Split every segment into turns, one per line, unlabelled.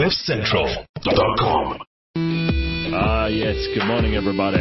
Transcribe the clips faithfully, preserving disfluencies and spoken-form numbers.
cliff central dot com.
Ah, yes. Good morning, everybody.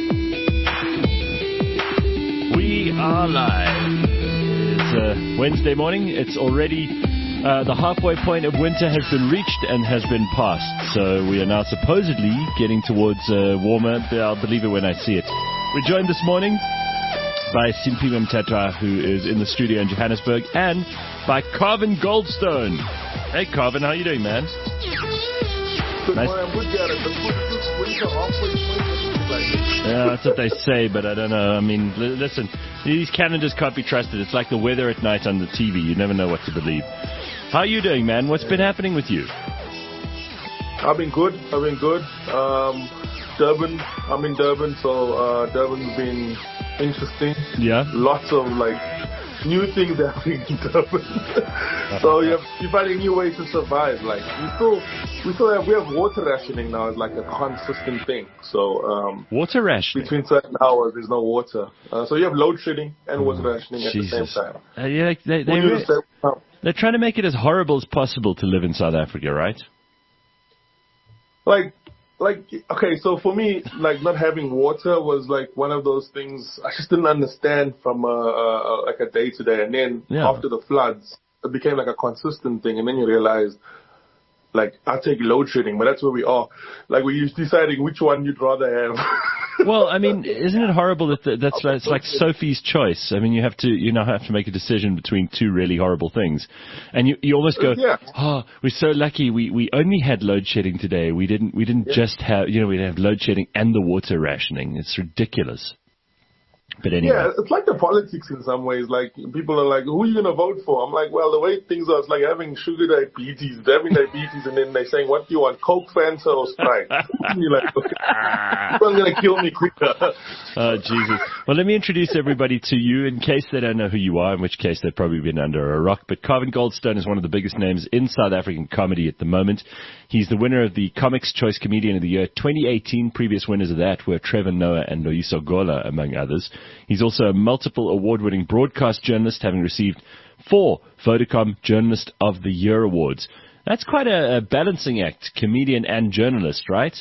We are live. It's uh, Wednesday morning. It's already uh, the halfway point of winter has been reached and has been passed. So we are now supposedly getting towards uh, warmer. I'll believe it when I see it. We're joined this morning by Simphiwe Mthethwa, who is in the studio in Johannesburg, and by Carvin Goldstone. Hey, Carvin, how you doing, man?
Good
Nice.
morning, I'm good, Gareth. The winter halfway point like
Yeah, that's what they say, but I don't know. I mean, l- listen, these calendars can't be trusted. It's like the weather at night on the T V. You never know what to believe. How are you doing, man? What's been happening with you?
I've been good. I've been good. Um, Durban. I'm in Durban, so uh, Durban's been interesting.
Yeah?
Lots of like new things happening in Durban. So you're, you're finding new ways to survive. Like we still, we still have we have water rationing now. It's like a consistent thing. So um,
Water rationing?
between certain hours, there's no water. Uh, so you have load shedding and water rationing at
Jesus.
the same time.
Uh, yeah, like, they, they
When you
re-
say-
they're trying to make it as horrible as possible to live in South Africa, right?
Like, like, okay, so for me, like, not having water was like one of those things I just didn't understand from, uh, uh like a day to day. And then
Yeah.
after the floods, it became like a consistent thing. And then you realize, like, I take load shedding, but that's where we are. Like, we're deciding which one you'd rather have.
Well, I mean, isn't it horrible that th- that's it's like Sophie's choice? I mean, you have to you now have to make a decision between two really horrible things, and you you almost go,
Yeah.
oh, we're so lucky. We we only had load shedding today. We didn't we didn't just have you know we didn't have load shedding and the water rationing. It's ridiculous. But anyway.
Yeah, it's like the politics in some ways. Like, people are like, who are you going to vote for? I'm like, well, the way things are, it's like having sugar diabetes, having diabetes, and then they're saying, what do you want, Coke, Fanta, or Sprite? And you're like, okay, I'm going to kill me quicker.
Oh, Jesus. Well, let me introduce everybody to you in case they don't know who you are, in which case they've probably been under a rock. But Carvin Goldstone is one of the biggest names in South African comedy at the moment. He's the winner of the Comics Choice Comedian of the Year twenty eighteen. Previous winners of that were Trevor Noah and Loyiso Gola, among others. He's also a multiple award-winning broadcast journalist, having received four Vodacom Journalist of the Year awards. That's quite a, a balancing act, comedian and journalist, right?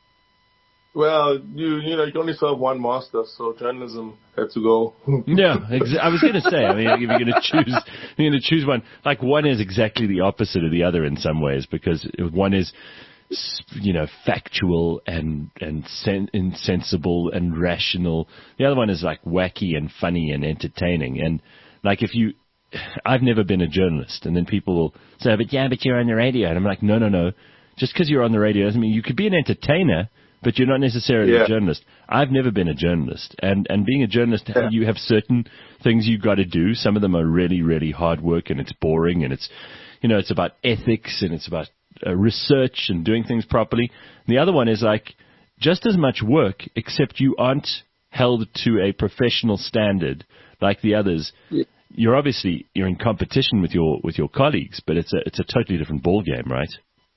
Well, you you know, you can only serve one master, so journalism had to go.
Yeah, exa- I was going to say. I mean, if you're going to choose, you're going to choose one. Like, one is exactly the opposite of the other in some ways, because one is, you know, factual and and sen- insensible and rational. The other one is like wacky and funny and entertaining. And like, if you, I've never been a journalist, and then people will say, "But yeah, but you're on the radio," and I'm like, "No, no, no. Just because you're on the radio doesn't mean you could be an entertainer." But you're not necessarily
Yeah.
a journalist. I've never been a journalist. And, and being a journalist,
Yeah.
you have certain things you've got to do. Some of them are really, really hard work, and it's boring, and it's, you know, it's about ethics, and it's about uh, research and doing things properly. And the other one is like just as much work, except you aren't held to a professional standard like the others.
Yeah.
You're obviously, you're in competition with your, with your colleagues, but it's a, it's a totally different ball game, right?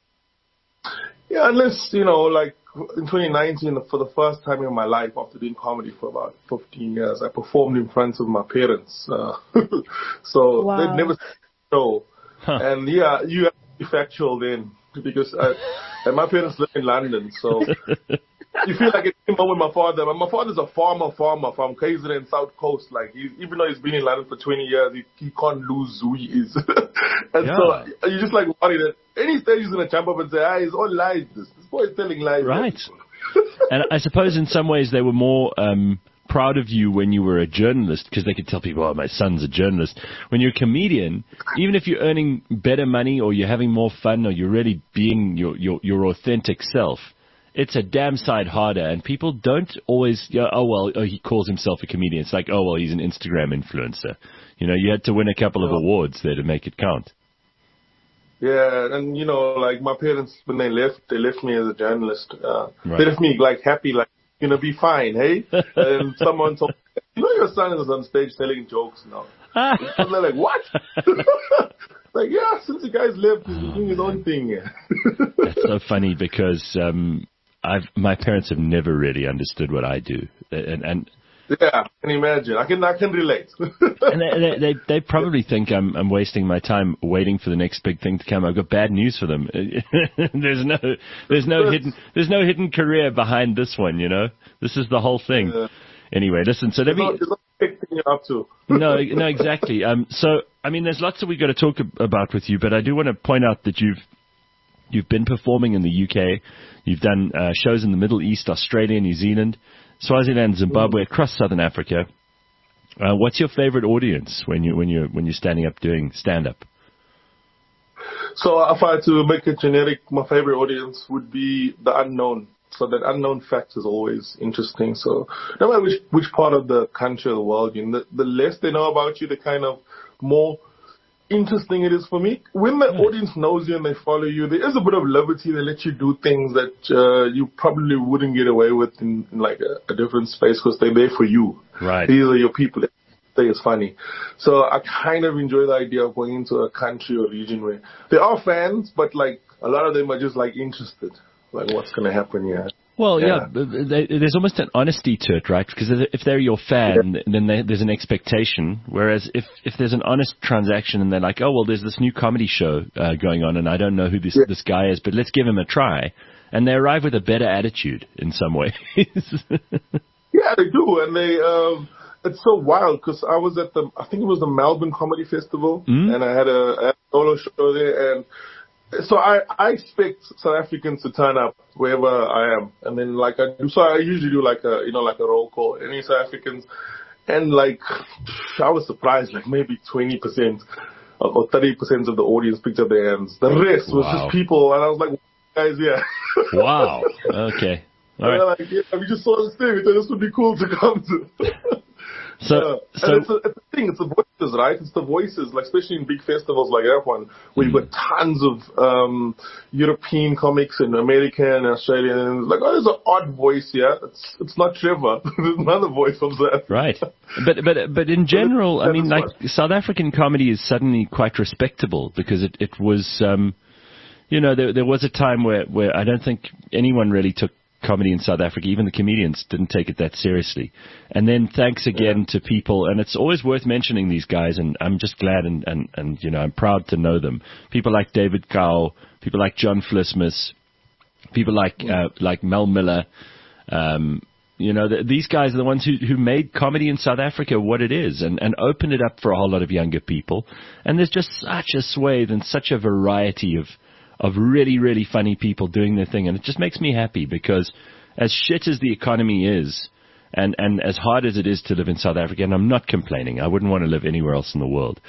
Yeah, unless, you know, like in twenty nineteen, for the first time in my life, after doing comedy for about fifteen years, I performed in front of my parents. Uh, so
Wow.
they'd never know.
Huh.
And yeah, you have to be factual then, because I, and my parents live in London, so you feel like it came home with my father. But my father's a farmer, farmer from K Z N South Coast. Like, he, even though he's been in London for twenty years, he, he can't lose who he is. And
Yeah.
so you just like worried that any stage he's going to jump up and say, ah, it's all lies. This, this boy is telling lies.
Right. And I suppose in some ways they were more um, proud of you when you were a journalist, because they could tell people, oh, my son's a journalist. When you're a comedian, even if you're earning better money or you're having more fun or you're really being your, your, your authentic self, it's a damn sight harder. And people don't always, you know, oh, well, oh, he calls himself a comedian. It's like, oh, well, he's an Instagram influencer. You know, you had to win a couple of awards there to make it count.
Yeah, and you know, like my parents, when they left, they left me as a journalist. Uh,
Right.
They left me like happy, like, you know, be fine, hey? And someone told me, you know, your son is on stage telling jokes now. And they're like, what? Like, yeah, since the guy's left, he's been doing his own thing. Yeah.
That's so funny because um, I've my parents have never really understood what I do, and and
Yeah, I can imagine. I can I can relate.
And they, they they they probably think I'm I'm wasting my time waiting for the next big thing to come. I've got bad news for them. there's no there's no hidden there's no hidden career behind this one. You know, this is the whole thing. Yeah. Anyway, listen. So let me.
It's not a big thing you're up to.
no, no, exactly. Um, so I mean, there's lots that we've got to talk about with you, but I do want to point out that you've you've been performing in the U K. You've done uh, shows in the Middle East, Australia, New Zealand, Swaziland, Zimbabwe, across Southern Africa. Uh, what's your favorite audience when you when you when you're standing up doing stand up?
So if I had to make it generic, my favorite audience would be the unknown. So that unknown fact is always interesting. So no matter which which part of the country or the world, you know, the, the less they know about you, the kind of more interesting it is for me. When the audience knows you and they follow you, there is a bit of liberty. They let you do things that uh, you probably wouldn't get away with in, in like a, a different space because they're there for you.
Right.
These are your people. They is funny. So I kind of enjoy the idea of going into a country or region where there are fans, but like a lot of them are just like interested, like what's going to happen here.
Well, yeah, yeah there's almost an honesty to it, right? Because if they're your fan, yeah. then they, there's an expectation. Whereas if, if there's an honest transaction and they're like, oh, well, there's this new comedy show uh, going on and I don't know who this, yeah. this guy is, but let's give him a try. And they arrive with a better attitude in some ways.
Yeah, they do. And they, um, it's so wild because I was at the, I think it was the Melbourne Comedy Festival mm. and I had a, I had a solo show there and so I, I expect South Africans to turn up wherever I am. And then like I do, so I usually do like a, you know, like a roll call, any South Africans. And like, I was surprised, like maybe twenty percent or thirty percent of the audience picked up their hands. The rest was wow. just people. And I was like, guys, yeah.
Wow. Okay. All right.
Like, yeah, we just saw this thing. We thought this would be cool to come to.
So,
yeah.
so
and it's a, it's a thing. It's the voices, right? It's the voices, like especially in big festivals like that one, where mm. you've got tons of um, European comics and American and Australian. And it's like, oh, there's an odd voice here. It's it's not Trevor. There's another voice from that.
Right. But but but in general, but I mean, like fun. South African comedy is suddenly quite respectable because it it was, um, you know, there there was a time where where I don't think anyone really took comedy in South Africa, even the comedians didn't take it that seriously. And then thanks again yeah. to people, and it's always worth mentioning these guys, and I'm just glad and, and, and you know, I'm proud to know them. People like David Kau, people like John Flismus, people like uh, like Mel Miller. Um, you know, the, these guys are the ones who, who made comedy in South Africa what it is and, and opened it up for a whole lot of younger people. And there's just such a swathe and such a variety of of really, really funny people doing their thing. And it just makes me happy because as shit as the economy is and, and as hard as it is to live in South Africa, and I'm not complaining, I wouldn't want to live anywhere else in the world,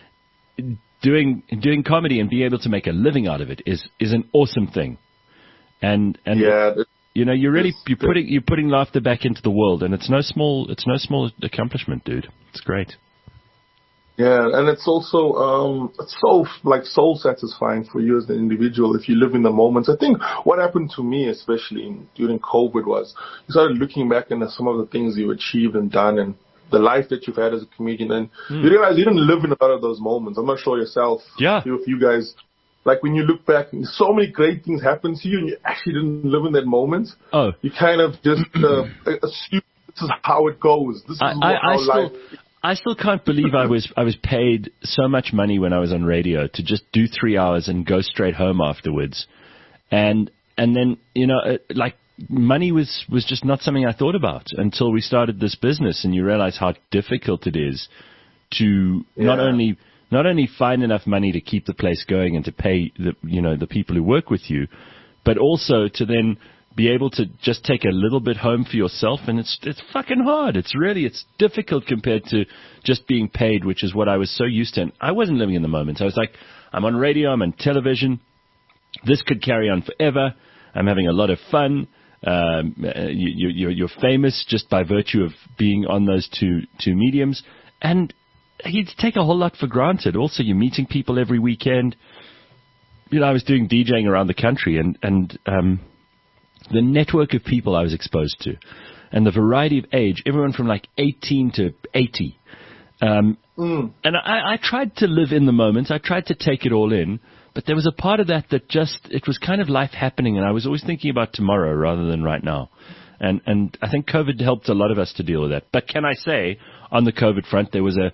doing doing comedy and being able to make a living out of it is, is an awesome thing. And, and
yeah,
you know, you're really you're putting you're putting laughter back into the world, and it's no small it's no small accomplishment, dude. It's great.
Yeah, and it's also um, it's so like soul satisfying for you as an individual if you live in the moments. I think what happened to me, especially in, during COVID, was you started looking back into some of the things you achieved and done, and the life that you've had as a comedian, and mm. you realize you didn't live in a lot of those moments. I'm not sure yourself,
yeah,
if you guys. Like when you look back, so many great things happen to you, and you actually didn't live in that moment.
Oh,
you kind of just uh, assume this is how it goes. This is
I,
what,
I,
how
I
life.
Still, I still can't believe I was I was paid so much money when I was on radio to just do three hours and go straight home afterwards, and and then you know uh, like money was was just not something I thought about until we started this business, and you realize how difficult it is to yeah. not only. Not only find enough money to keep the place going and to pay the you know the people who work with you, but also to then be able to just take a little bit home for yourself. And it's it's fucking hard. It's really it's difficult compared to just being paid, which is what I was so used to. And I wasn't living in the moment. I was like, I'm on radio, I'm on television. This could carry on forever. I'm having a lot of fun. Um, you, you, you're famous just by virtue of being on those two two mediums, and you take a whole lot for granted. Also, you're meeting people every weekend. You know, I was doing DJing around the country, and and um, the network of people I was exposed to, and the variety of age, everyone from like eighteen to eighty. Um, mm. And I, I tried to live in the moment. I tried to take it all in, but there was a part of that that just, it was kind of life happening, and I was always thinking about tomorrow rather than right now. And, and I think COVID helped a lot of us to deal with that. But can I say, on the COVID front, there was a,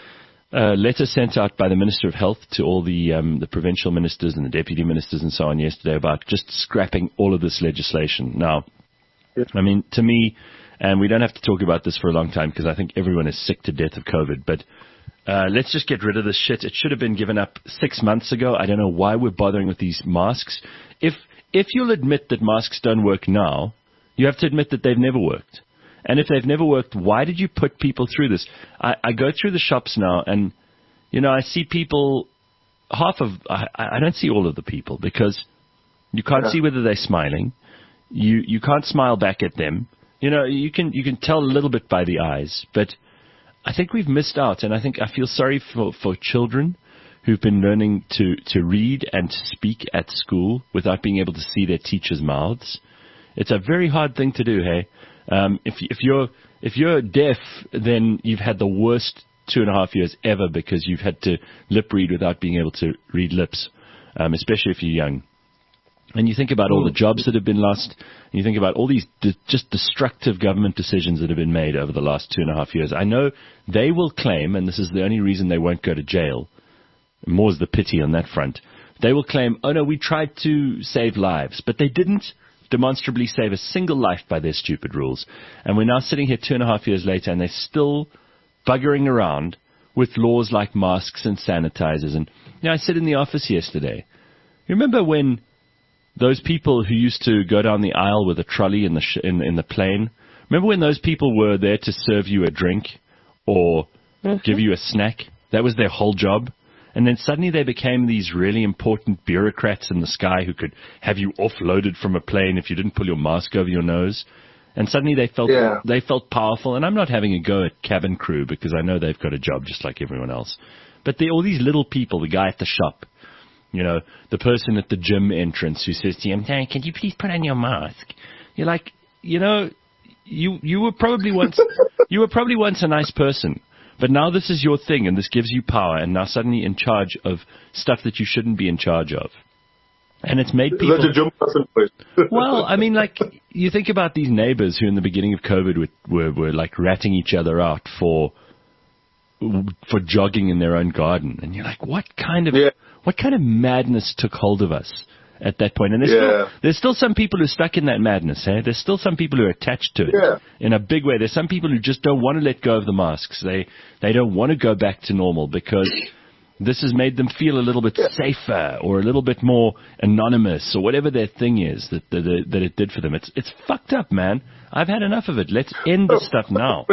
a letter sent out by the Minister of Health to all the, um, the provincial ministers and the deputy ministers and so on yesterday about just scrapping all of this legislation. Now, yes. I mean, to me, and we don't have to talk about this for a long time because I think everyone is sick to death of COVID, but uh, let's just get rid of this shit. It should have been given up six months ago. I don't know why we're bothering with these masks. If if you'll admit that masks don't work now, you have to admit that they've never worked. And if they've never worked, why did you put people through this? I, I go through the shops now, and, you know, I see people, half of, I, I don't see all of the people because you can't yeah. see whether they're smiling. You you can't smile back at them. You know, you can you can tell a little bit by the eyes, but I think we've missed out, and I think I feel sorry for, for children who've been learning to, to read and to speak at school without being able to see their teachers' mouths. It's a very hard thing to do, hey? Um, if, if you're if you're deaf, then you've had the worst two and a half years ever because you've had to lip read without being able to read lips, um, especially if you're young. And you think about all the jobs that have been lost, and you think about all these de- just destructive government decisions that have been made over the last two and a half years. I know they will claim, and this is the only reason they won't go to jail, more's the pity on that front, they will claim, oh no, we tried to save lives, but they didn't demonstrably save a single life by their stupid rules. And we're now sitting here two and a half years later, and they're still buggering around with laws like masks and sanitizers. And you know, I said in the office yesterday, you remember when those people who used to go down the aisle with a trolley in the sh- in, in the plane, remember when those people were there to serve you a drink or mm-hmm. give you a snack? That was their whole job. And then suddenly they became these really important bureaucrats in the sky who could have you offloaded from a plane if you didn't pull your mask over your nose. And suddenly they felt yeah. they felt powerful. And I'm not having a go at cabin crew because I know they've got a job just like everyone else. But they, all these little people, the guy at the shop, you know, the person at the gym entrance who says to you, "Hey, can you please put on your mask?" You're like, you know, you you were probably once you were probably once a nice person, but now this is your thing, and this gives you power, and now suddenly in charge of stuff that you shouldn't be in charge of. And it's made people.
That's a gym person voice.
Well, I mean, like you think about these neighbors who, in the beginning of COVID, were were, were like ratting each other out for for jogging in their own garden, and you're like, what kind of yeah. what kind of madness took hold of us at that point? And there's, yeah. still, there's still some people who are stuck in that madness. Eh? There's still some people who are attached to it yeah. in a big way. There's some people who just don't want to let go of the masks. They they don't want to go back to normal because this has made them feel a little bit yeah. safer or a little bit more anonymous or whatever their thing is that that, that it did for them. It's it's fucked up, man. I've had enough of it. Let's end this stuff now.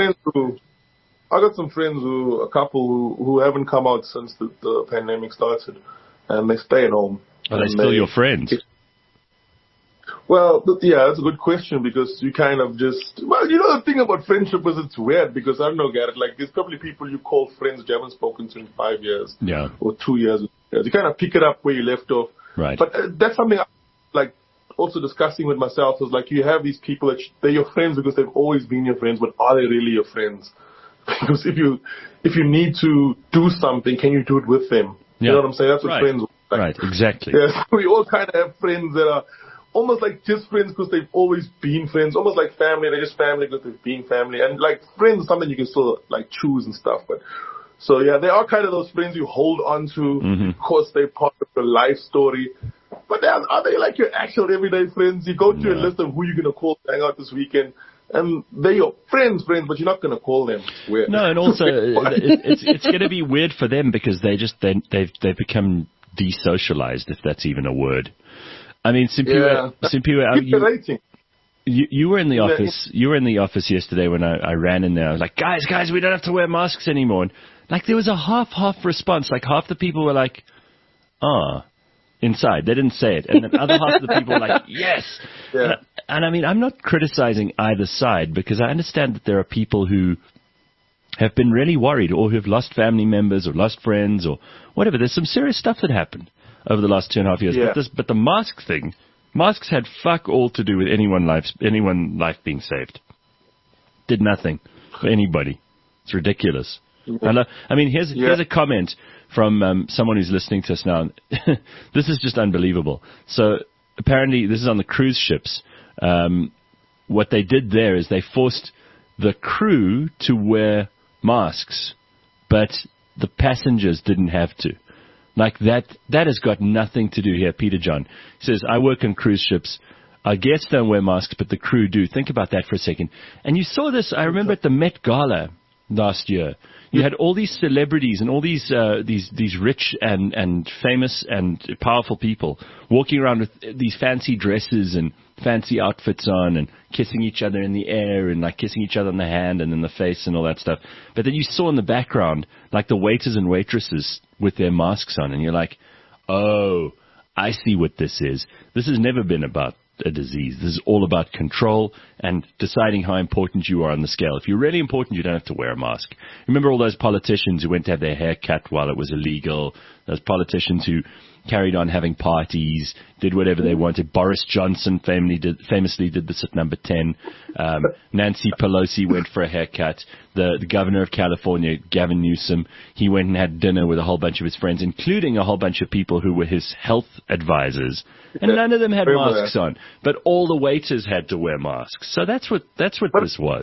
I got some friends who, a couple who, who haven't come out since the, the pandemic started, and they stay at home.
Are they still they, your friends?
Well, yeah, that's a good question because you kind of just, well, you know, the thing about friendship is it's weird because I don't know, Garrett, like there's probably people you call friends you haven't spoken to in five years.
Yeah.
Or two years. You kind of pick it up where you left off.
Right.
But uh, that's something I, like, also discussing with myself is like you have these people that sh- they're your friends because they've always been your friends, but are they really your friends? Because if you if you need to do something, can you do it with them? You
yeah.
know what I'm saying? That's what
right.
friends are like.
Right, exactly.
Yeah, so we all kind of have friends that are almost like just friends because they've always been friends, almost like family. They're just family because they've been family. And like friends is something you can still like choose and stuff. But so yeah, they are kind of those friends you hold on to.
Mm-hmm.
Of course, they're part of your life story. But are, are they like your actual everyday friends? You go through yeah. a list of who you're going to call to hang out this weekend. And they're your friends, friends, but you're not going to call them weird.
No, and also it, it's it's going to be weird for them because they just they they've they've become desocialized, if that's even a word. I mean, Simpiwe, yeah. Simpiwe, you, you you were in the office. You were in the office yesterday when I, I ran in there. I was like, guys, guys, we don't have to wear masks anymore. And like there was a half half response. Like half the people were like, ah. Inside. They didn't say it. And then other half of the people were like, yes.
Yeah.
And, and I mean, I'm not criticizing either side because I understand that there are people who have been really worried or who have lost family members or lost friends or whatever. There's some serious stuff that happened over the last two and a half years.
Yeah.
But, this, but the mask thing, masks had fuck all to do with anyone life, anyone life being saved. Did nothing for anybody. It's ridiculous. Yeah. I mean, here's yeah. here's a comment from um, someone who's listening to us now. This is just unbelievable. So apparently, this is on the cruise ships. Um, what they did there is they forced the crew to wear masks, but the passengers didn't have to. Like that, that has got nothing to do here. Peter John says, I work on cruise ships. Our guests don't wear masks, but the crew do. Think about that for a second. And you saw this, I remember at the Met Gala last year. You had all these celebrities and all these uh, these these rich and, and famous and powerful people walking around with these fancy dresses and fancy outfits on and kissing each other in the air and like kissing each other on the hand and in the face and all that stuff. But then you saw in the background like the waiters and waitresses with their masks on, and you're like, oh, I see what this is. This has never been about a disease. This is all about control and deciding how important you are on the scale. If you're really important, you don't have to wear a mask. Remember all those politicians who went to have their hair cut while it was illegal? Those politicians who carried on having parties, did whatever they wanted. Boris Johnson famously did, famously did this at number ten. Um, Nancy Pelosi went for a haircut. The, the governor of California, Gavin Newsom, he went and had dinner with a whole bunch of his friends, including a whole bunch of people who were his health advisors. And none of them had masks on, but all the waiters had to wear masks. So that's what that's what
but
this was.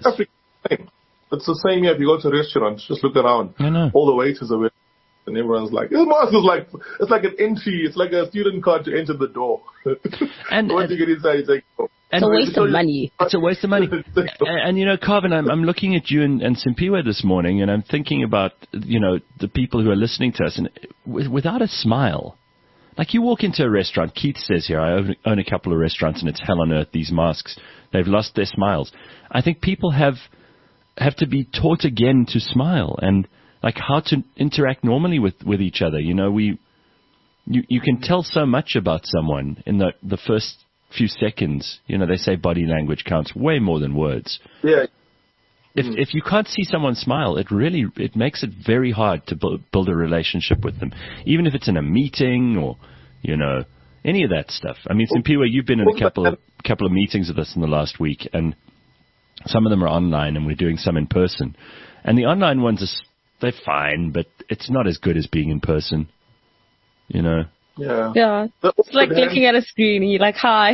It's the same here. If you go to restaurants, just look around.
I know.
All the waiters are wearing. And everyone's like, this mask is like, it's like an entry, it's like a student card to enter the door.
And
once you get inside, it's like, oh.
It's a waste of money.
It's a waste of money. and, and, you know, Carvin, I'm, I'm looking at you and, and Simpiwe this morning, and I'm thinking about, you know, the people who are listening to us, and w- without a smile. Like you walk into a restaurant, Keith says here, I own, own a couple of restaurants, and it's hell on earth, these masks. They've lost their smiles. I think people have have to be taught again to smile, and like how to interact normally with, with each other. You know, we, you, you can tell so much about someone in the, the first few seconds. You know, they say body language counts way more than words.
Yeah.
If, mm. if you can't see someone smile, it really, it makes it very hard to bu- build a relationship with them. Even if it's in a meeting or, you know, any of that stuff. I mean, Simpiwe, you've been in a couple of, couple of meetings with us in the last week, and some of them are online and we're doing some in person. And the online ones are, they're fine, but it's not as good as being in person, you know?
Yeah.
Yeah. It's like looking at a screen and you're like, hi.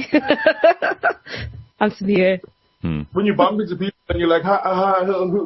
I'm still here.
Hmm.
When you bump into people and you're like, hi, hi.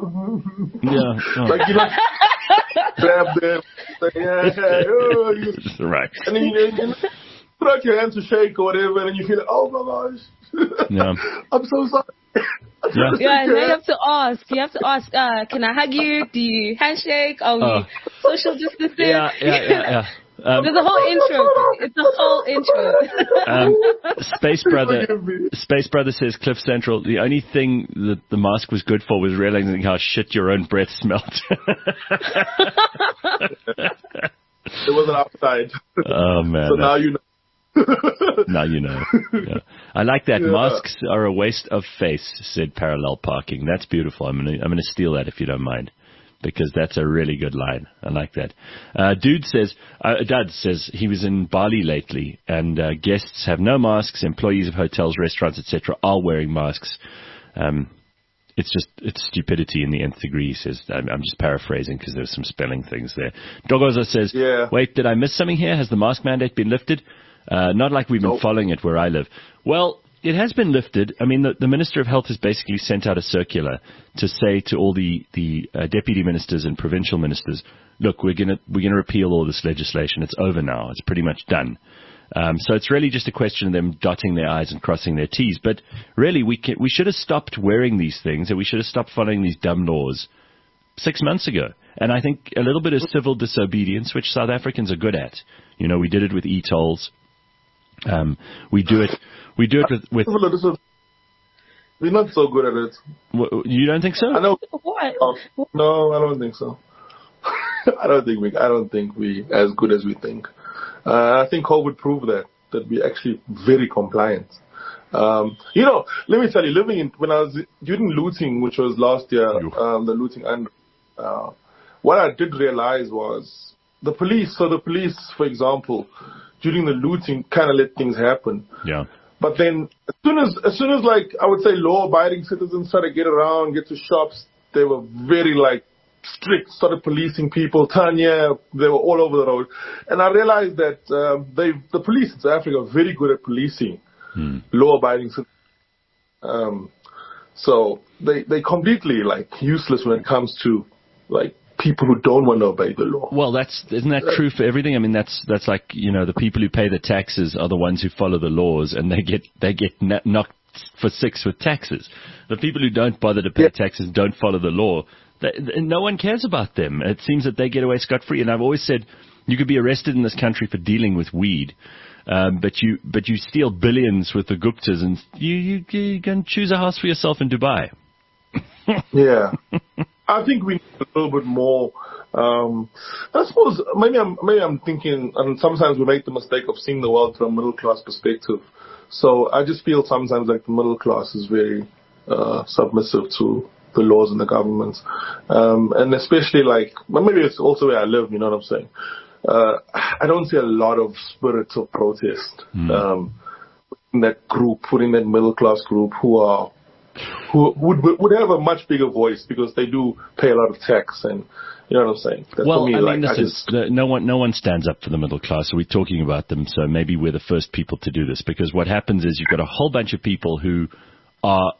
Yeah. Oh.
Like, you like, grab them. Like, yeah, yeah, oh, you,
right.
And then you, you put out your hand to shake or whatever, and you feel like, oh my gosh.
Yeah.
I'm so sorry.
Yeah.
Yeah, and now you have to ask. You have to ask, uh, can I hug you? Do you handshake? Are we
Oh.
social distancing?
Yeah, yeah, yeah, yeah. Um,
There's a whole intro. It's a whole intro.
um, Space Brother, Space Brother says Cliff Central, the only thing that the mask was good for was realizing how shit your own breath smelled.
It was an upside.
Oh, man.
So now you know.
Now you know. Yeah. I like that.
Yeah.
Masks are a waste of face, said Parallel Parking. That's beautiful. I'm gonna I'm gonna steal that if you don't mind, because that's a really good line. I like that. Uh, Dude says, uh, Dad says he was in Bali lately, and uh, guests have no masks. Employees of hotels, restaurants, et cetera, are wearing masks. Um, it's just it's stupidity in the nth degree. He says. I'm, I'm just paraphrasing because there's some spelling things there. Dogoza says,
yeah.
Wait, did I miss something here? Has the mask mandate been lifted? Uh, not like we've been
Nope.
following it where I live. Well, it has been lifted. I mean, the, the Minister of Health has basically sent out a circular to say to all the, the uh, deputy ministers and provincial ministers, look, we're going to we're gonna repeal all this legislation. It's over now. It's pretty much done. Um, so it's really just a question of them dotting their I's and crossing their T's. But really, we can, we should have stopped wearing these things, and we should have stopped following these dumb laws six months ago. And I think a little bit of civil disobedience, which South Africans are good at. You know, we did it with e-tolls. Um, we do it. We do it with. with
We're not so good at it.
w- you don't think so?
I know.
What?
No, I don't think so. I don't think we. I don't think we as good as we think. Uh, I think COVID proved that that we're actually very compliant. Um, you know, let me tell you, living in when I was during looting, which was last year, um, the looting, and uh, what I did realize was the police. So the police, for example, during the looting, kind of let things happen.
Yeah.
But then, as soon as, as soon as like, I would say law-abiding citizens try to get around, get to shops, they were very like strict, started policing people, Tanya, they were all over the road. And I realized that, um, they, the police in South Africa are very good at policing
Hmm.
law-abiding citizens. Um, So they they completely like useless when it comes to like people who don't want to obey the law.
Well, that's isn't that true for everything? I mean, that's that's like, you know, the people who pay the taxes are the ones who follow the laws, and they get they get knocked for six with taxes. The people who don't bother to pay yeah. taxes, don't follow the law, they, no one cares about them. It seems that they get away scot-free. And I've always said you could be arrested in this country for dealing with weed, um, but you but you steal billions with the Guptas, and you you, you can choose a house for yourself in Dubai.
Yeah, I think we need a little bit more. Um, I suppose maybe I'm maybe I'm thinking, and sometimes we make the mistake of seeing the world through a middle class perspective. So I just feel sometimes like the middle class is very uh, submissive to the laws and the governments, um, and especially like maybe it's also where I live. You know what I'm saying? Uh, I don't see a lot of spirit of protest mm. um, in that group, within that middle class group, who are who would would have a much bigger voice because they do pay a lot of tax, and you know what I'm saying. That's
well,
me,
I
like,
mean, listen,
I just,
no one no one stands up for the middle class. So we're talking about them, so maybe we're the first people to do this, because what happens is you've got a whole bunch of people who are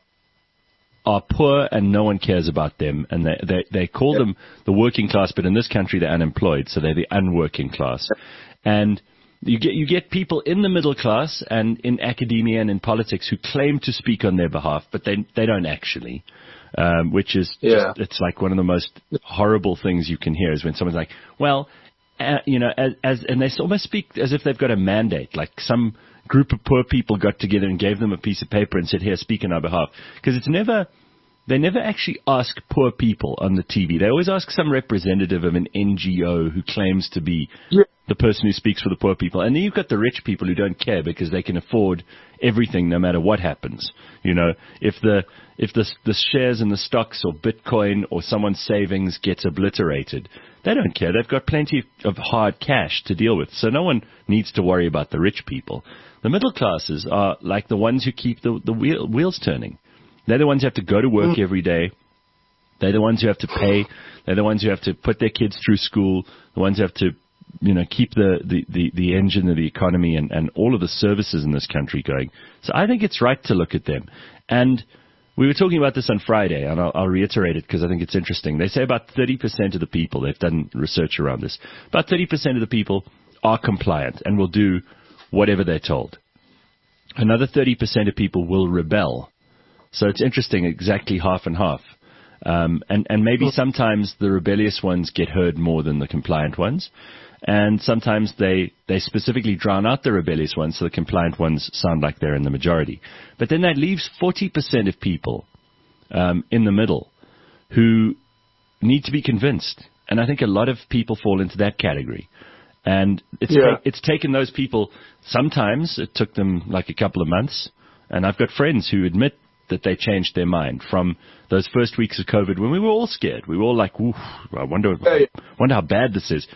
are poor and no one cares about them, and they they, they call yep. them the working class, but in this country they're unemployed, so they're the unworking class. Yep. And you get you get people in the middle class and in academia and in politics who claim to speak on their behalf, but they they don't actually. Um, which is
yeah.
just, it's like one of the most horrible things you can hear is when someone's like, well, uh, you know, as, as and they almost speak as if they've got a mandate, like some group of poor people got together and gave them a piece of paper and said, here, speak on our behalf. Because it's never, they never actually ask poor people on the T V. They always ask some representative of an N G O who claims to be yeah. the person who speaks for the poor people. And then you've got the rich people who don't care because they can afford everything no matter what happens. You know, if the if the the shares in the stocks or Bitcoin or someone's savings gets obliterated, they don't care. They've got plenty of hard cash to deal with. So no one needs to worry about the rich people. The middle classes are like the ones who keep the, the wheel, wheels turning. They're the ones who have to go to work every day. They're the ones who have to pay. They're the ones who have to put their kids through school. The ones who have to, you know, keep the, the, the, the engine of the economy and, and all of the services in this country going. So I think it's right to look at them. And we were talking about this on Friday, and I'll, I'll reiterate it because I think it's interesting. They say about thirty percent of the people, they've done research around this, about thirty percent of the people are compliant and will do whatever they're told. Another thirty percent of people will rebel. So it's interesting, exactly half and half. Um, and, and maybe sometimes the rebellious ones get heard more than the compliant ones. And sometimes they, they specifically drown out the rebellious ones, so the compliant ones sound like they're in the majority. But then that leaves forty percent of people um, in the middle who need to be convinced. And I think a lot of people fall into that category. And it's
yeah.
ta- it's taken those people, sometimes it took them like a couple of months. And I've got friends who admit that they changed their mind from those first weeks of COVID when we were all scared. We were all like, oof, I wonder,
yeah, yeah.
wonder how bad this is.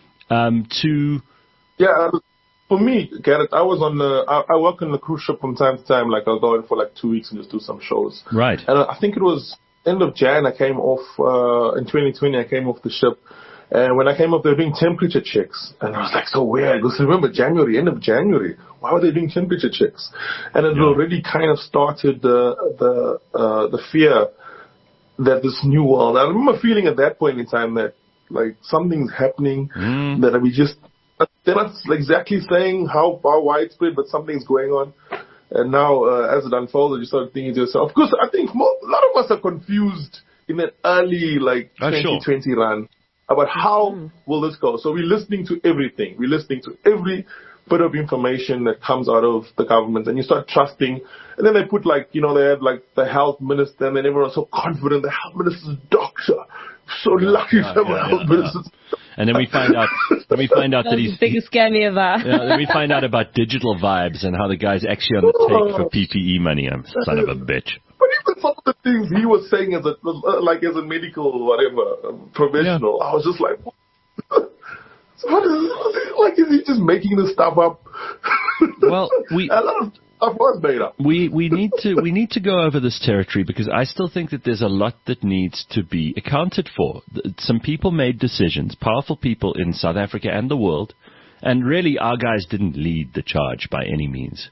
Um, to
yeah, for me, Gareth, I was on the I, I work on the cruise ship from time to time. Like I'll go in for like two weeks and just do some shows.
Right.
And I think it was end of Jan. I came off uh, in twenty twenty. I came off the ship, and when I came off, they were doing temperature checks, and I was like, so weird. Because remember January, end of January, why were they doing temperature checks? And it yeah. already kind of started the the uh, the fear that this new world. I remember feeling at that point in time that, like, something's happening, mm. that we just, they're not exactly saying how, how widespread, but something's going on. And now, uh, as it unfolded, you start thinking to yourself, because I think more, a lot of us are confused in that early, like,
oh,
twenty twenty sure. run about how mm. will this go. So we're listening to everything. We're listening to every bit of information that comes out of the government, and you start trusting. And then they put, like, you know, they had, like, the health minister, and then everyone's so confident. The health minister's a doctor. So lucky
yeah,
to have
yeah,
a health
yeah,
minister.
Yeah. And then we find out, then we find out that,
that
he's
the biggest scammy of that.
Yeah, then we find out about digital vibes and how the guy's actually on the take for P P E money. I'm son of a bitch.
But even some of the things he was saying as a, like as a medical whatever professional, yeah. I was just like, what? So what is, like, is he just making this stuff up?
Well, we.
A lot of stuff was made up.
We we need to we need to go over this territory because I still think that there's a lot that needs to be accounted for. Some people made decisions, powerful people in South Africa and the world, and really our guys didn't lead the charge by any means.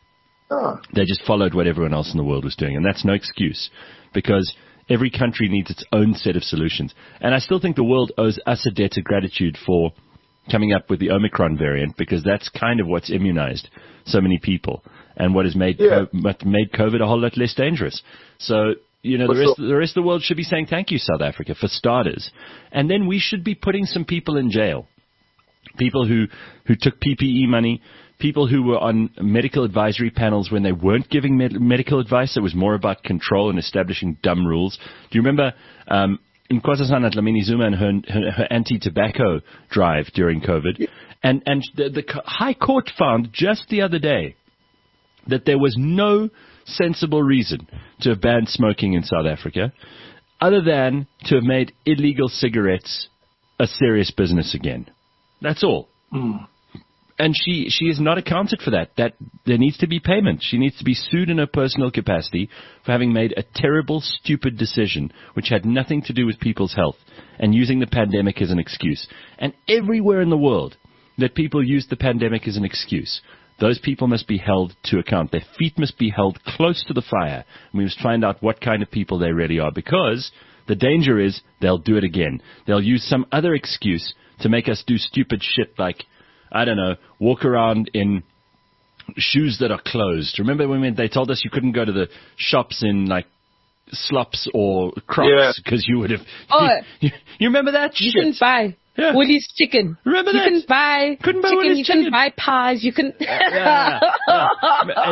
Ah.
They just followed what everyone else in the world was doing. And that's no excuse, because every country needs its own set of solutions. And I still think the world owes us a debt of gratitude for coming up with the Omicron variant, because that's kind of what's immunized so many people and what has made
Yeah.
co- made COVID a whole lot less dangerous. So, you know, the
For
rest,
sure.
the rest of the world should be saying thank you, South Africa, for starters. And then we should be putting some people in jail. People who, who took P P E money, people who were on medical advisory panels when they weren't giving med- medical advice. It was more about control and establishing dumb rules. Do you remember um, Nkosazana Dlamini Zuma and her, her, her anti-tobacco drive during COVID? And, and the, the co- High Court found just the other day that there was no sensible reason to have banned smoking in South Africa other than to have made illegal cigarettes a serious business again. That's all.
Mm.
And she, she is not accounted for that. That there needs to be payment. She needs to be sued in her personal capacity for having made a terrible, stupid decision which had nothing to do with people's health and using the pandemic as an excuse. And everywhere in the world that people use the pandemic as an excuse, those people must be held to account. Their feet must be held close to the fire. And we must find out what kind of people they really are, because the danger is they'll do it again. They'll use some other excuse to make us do stupid shit like, I don't know, walk around in shoes that are closed. Remember when they told us you couldn't go to the shops in like slops or Crocs because you would have...
Oh.
You, you remember that
You
shit?
couldn't buy
Yeah.
Woolies chicken.
Remember
you
that?
couldn't buy
Couldn't buy
chicken.
Woolies
You
chicken.
couldn't buy pies. You couldn't...
Yeah, yeah. And,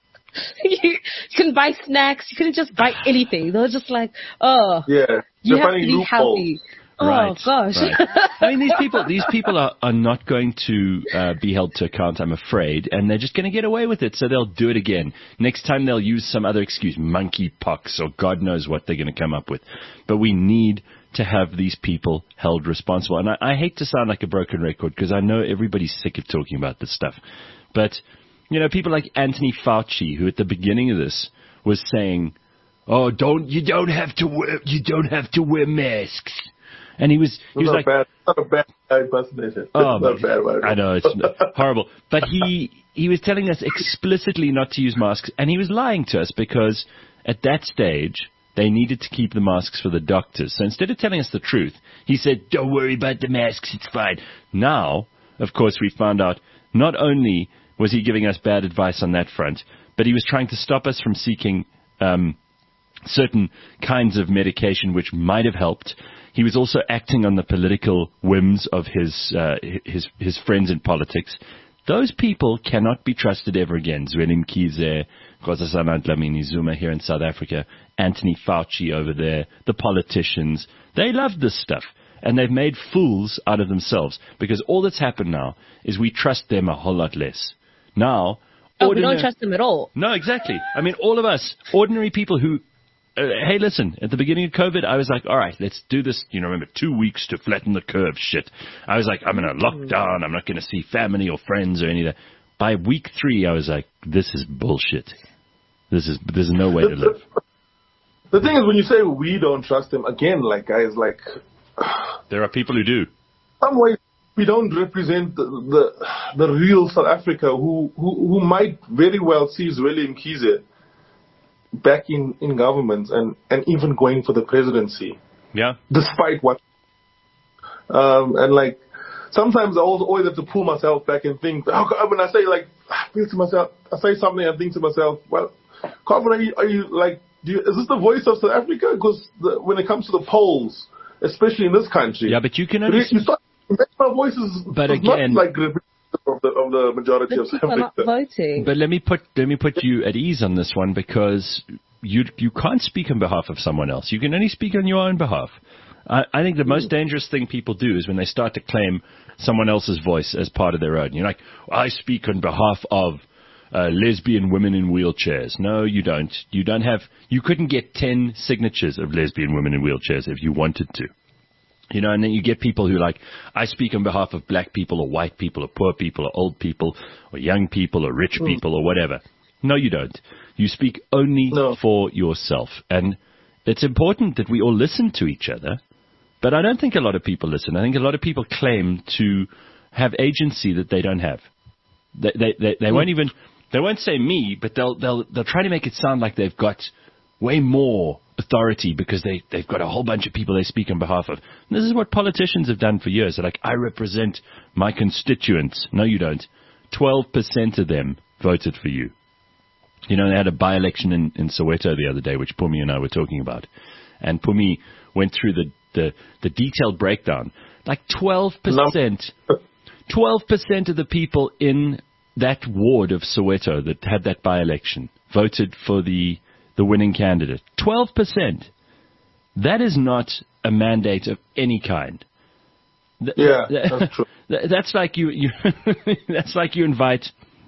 you couldn't buy snacks. You couldn't just buy anything. They were just like, oh,
Yeah.
you
They're
have to
finding
be
loopholes.
healthy.
Right,
Oh gosh.
right. I mean, these people, these people are, are not going to uh, be held to account, I'm afraid, and they're just going to get away with it. So they'll do it again. Next time they'll use some other excuse, monkeypox or God knows what they're going to come up with. But we need to have these people held responsible. And I, I hate to sound like a broken record because I know everybody's sick of talking about this stuff. But, you know, people like Anthony Fauci, who at the beginning of this was saying, "Oh, don't you don't have to wear you don't have to wear masks." And he was he was
not
like,
bad, not a bad impersonation.
"Oh,
not a bad one.
I know it's horrible." But he he was telling us explicitly not to use masks, and he was lying to us because at that stage they needed to keep the masks for the doctors. So instead of telling us the truth, he said, "Don't worry about the masks, it's fine." Now, of course, we found out not only was he giving us bad advice on that front, but he was trying to stop us from seeking um, certain kinds of medication which might have helped. He was also acting on the political whims of his uh, his his friends in politics. Those people cannot be trusted ever again. Zweli Mkhize, Nkosazana Dlamini Zuma here in South Africa, Anthony Fauci over there, the politicians. They love this stuff. And they've made fools out of themselves because all that's happened now is we trust them a whole lot less. Now,
Oh, we
ordinary-
don't trust them at all.
No, exactly. I mean, all of us, ordinary people who, uh, hey, listen, at the beginning of COVID, I was like, all right, let's do this, you know, remember, two weeks to flatten the curve shit. I was like, I'm in a lockdown. I'm not going to see family or friends or any of that. By week three, I was like, this is bullshit. This is, there's no way to live.
The thing is, when you say we don't trust him, again, like, guys, like,
There are people who do.
some way we don't represent the, the the real South Africa who, who, who might very well see Zweli Mkhize back in, in government and, and even going for the presidency,
Yeah.
despite what. Um, and like, sometimes I always, always have to pull myself back and think, how, co- when I say like, I feel to myself, I say something and think to myself, well, Carvin, are you, are you like, do you, is this the voice of South Africa? Because when it comes to the polls, especially in this country,
Yeah, but you can
you
only...
you start, my voice is,
But
is
again-
not like representative of the, of the majority
The
of South
people are not
Africa.
voting.
But let me put let me put you at ease on this one because you you can't speak on behalf of someone else. You can only speak on your own behalf. I, I think the most dangerous thing people do is when they start to claim someone else's voice as part of their own. You're like, I speak on behalf of uh, lesbian women in wheelchairs. No, you don't. You don't have. You couldn't get ten signatures of lesbian women in wheelchairs if you wanted to. You know, and then you get people who like, I speak on behalf of black people or white people or poor people or old people or young people or rich people or whatever. No, you don't. You speak only
No.
for yourself. And it's important that we all listen to each other. But I don't think a lot of people listen. I think a lot of people claim to have agency that they don't have. They, they, they, they won't even, they won't say me, but they'll they'll they'll try to make it sound like they've got way more authority because they they've got a whole bunch of people they speak on behalf of. And this is what politicians have done for years. They're like, I represent my constituents. No, you don't. Twelve percent of them voted for you. You know, they had a by-election in, in Soweto the other day, which Pumi and I were talking about, and Pumi went through the the, the detailed breakdown. Like twelve percent, twelve percent of the people in that ward of Soweto that had that by-election voted for the, the winning candidate. twelve percent. That is not a mandate of any kind. Th-
Yeah,
th-
that's true.
That's like you, you that's like you invite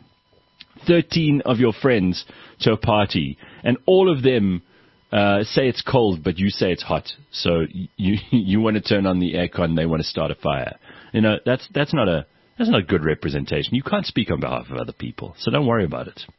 thirteen of your friends to a party, and all of them uh, say it's cold, but you say it's hot. So you you want to turn on the aircon, they want to start a fire. You know, that's that's not a that's not a good representation. You can't speak on behalf of other people, so don't worry about it.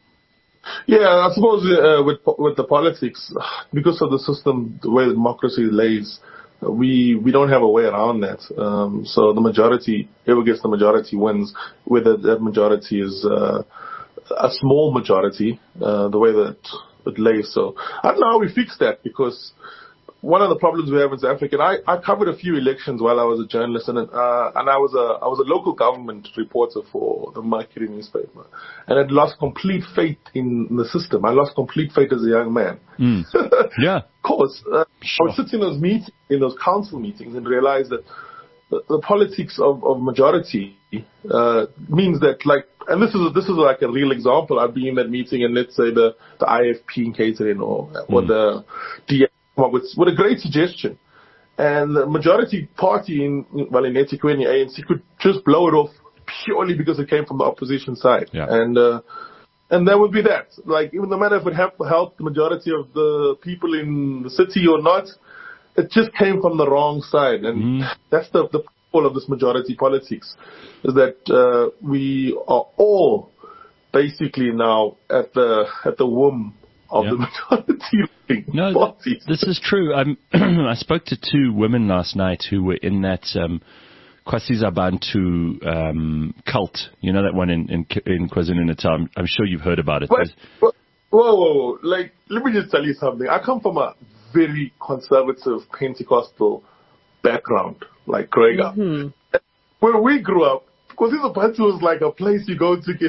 Yeah, I suppose uh, with with the politics, because of the system, the way the democracy lays, we we don't have a way around that. Um, so the majority, whoever gets the majority wins, whether that majority is uh, a small majority, uh, the way that it lays. So I don't know how we fix that, because one of the problems we have in South Africa, and I, I covered a few elections while I was a journalist, and uh, and I was a I was a local government reporter for the Mercury newspaper, and I'd lost complete faith in the system. I lost complete faith as a young man.
Mm. Yeah,
of course. Uh,
sure.
I was sitting in those meetings, in those council meetings, and realized that the, the politics of, of majority uh, means that, like, and this is a, this is like a real example. I'd be in that meeting, and let's say the the I F P in catering or or mm. the D A With, with a great suggestion, and the majority party in well in eThekwini, A N C, could just blow it off purely because it came from the opposition side,
yeah.
and uh, and that would be that. Like, even no matter if it helped help the majority of the people in the city or not, it just came from the wrong side, and mm. that's the the point of this majority politics, is that uh, we are all basically now at the at the whim of yeah. the majority
no,
parties.
This is true. I'm, I spoke to two women last night who were in that um, Kwasiza Bantu um, cult. You know that one in, in, in KwaZulu-Natal? I'm, I'm sure you've heard about it.
But, but, whoa, whoa, whoa. Like, let me just tell you something. I come from a very conservative Pentecostal background, like growing up.
Mm-hmm.
Where we grew up, Kwasiza Bantu was like a place you go to get,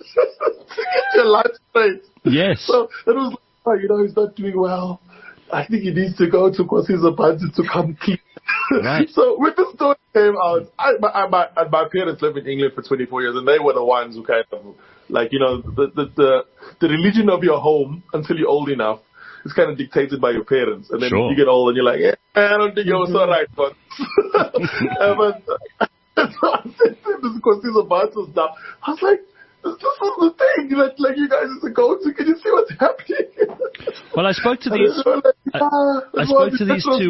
to get your life straight.
Yes.
So it was like, oh, you know, he's not doing well. I think he needs to go to Kwasiza Bantu to come clean.
Right.
So when the story came out, I, my, my, my parents lived in England for twenty-four years, and they were the ones who kind of, like, you know, the, the, the, the religion of your home until you're old enough is kind of dictated by your parents. And then
sure.
you get old and you're like, yeah, I don't think it was all right, but, uh, but so I said this Kwasiza Bantu stuff. I was like, this is the thing that, like, you guys used to go to. Can you see what's happening?
Well, I spoke to these.
Like, ah,
I, I spoke to these two.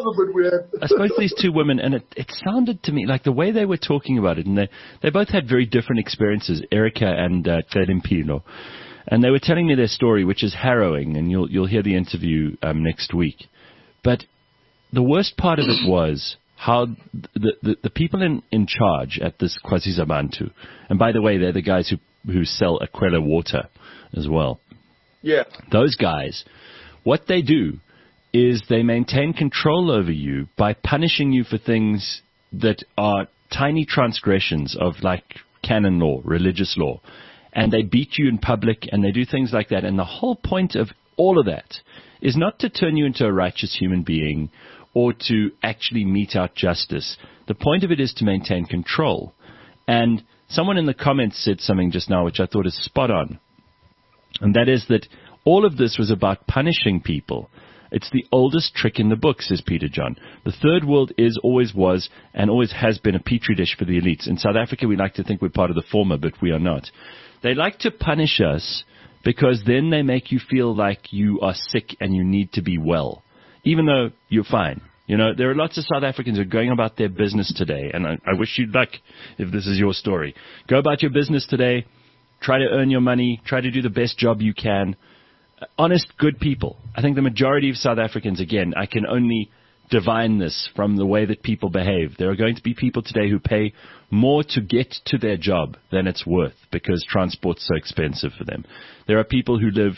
I
I spoke to these two women, and it, it sounded to me like the way they were talking about it, and they they both had very different experiences. Erica and uh, Mpilo, and they were telling me their story, which is harrowing, and you'll you'll hear the interview um, next week. But the worst part of it was how the, the, the people in, in charge at this Kwasiza Bantu, and by the way, they're the guys who, who sell Aquila water as well.
Yeah.
Those guys, what they do is they maintain control over you by punishing you for things that are tiny transgressions of, like, canon law, religious law. And they beat you in public, and they do things like that. And the whole point of all of that is not to turn you into a righteous human being or to actually mete out justice. The point of it is to maintain control. And someone in the comments said something just now which I thought is spot on. And that is that all of this was about punishing people. It's the oldest trick in the book, says Peter John. The third world is, always was, and always has been a petri dish for the elites. In South Africa, we like to think we're part of the former, but we are not. They like to punish us because then they make you feel like you are sick and you need to be well, even though you're fine. You know, there are lots of South Africans who are going about their business today, and I, I wish you'd luck if this is your story. Go about your business today, try to earn your money, try to do the best job you can. Honest, good people. I think the majority of South Africans, again, I can only divine this from the way that people behave. There are going to be people today who pay more to get to their job than it's worth because transport's so expensive for them. There are people who live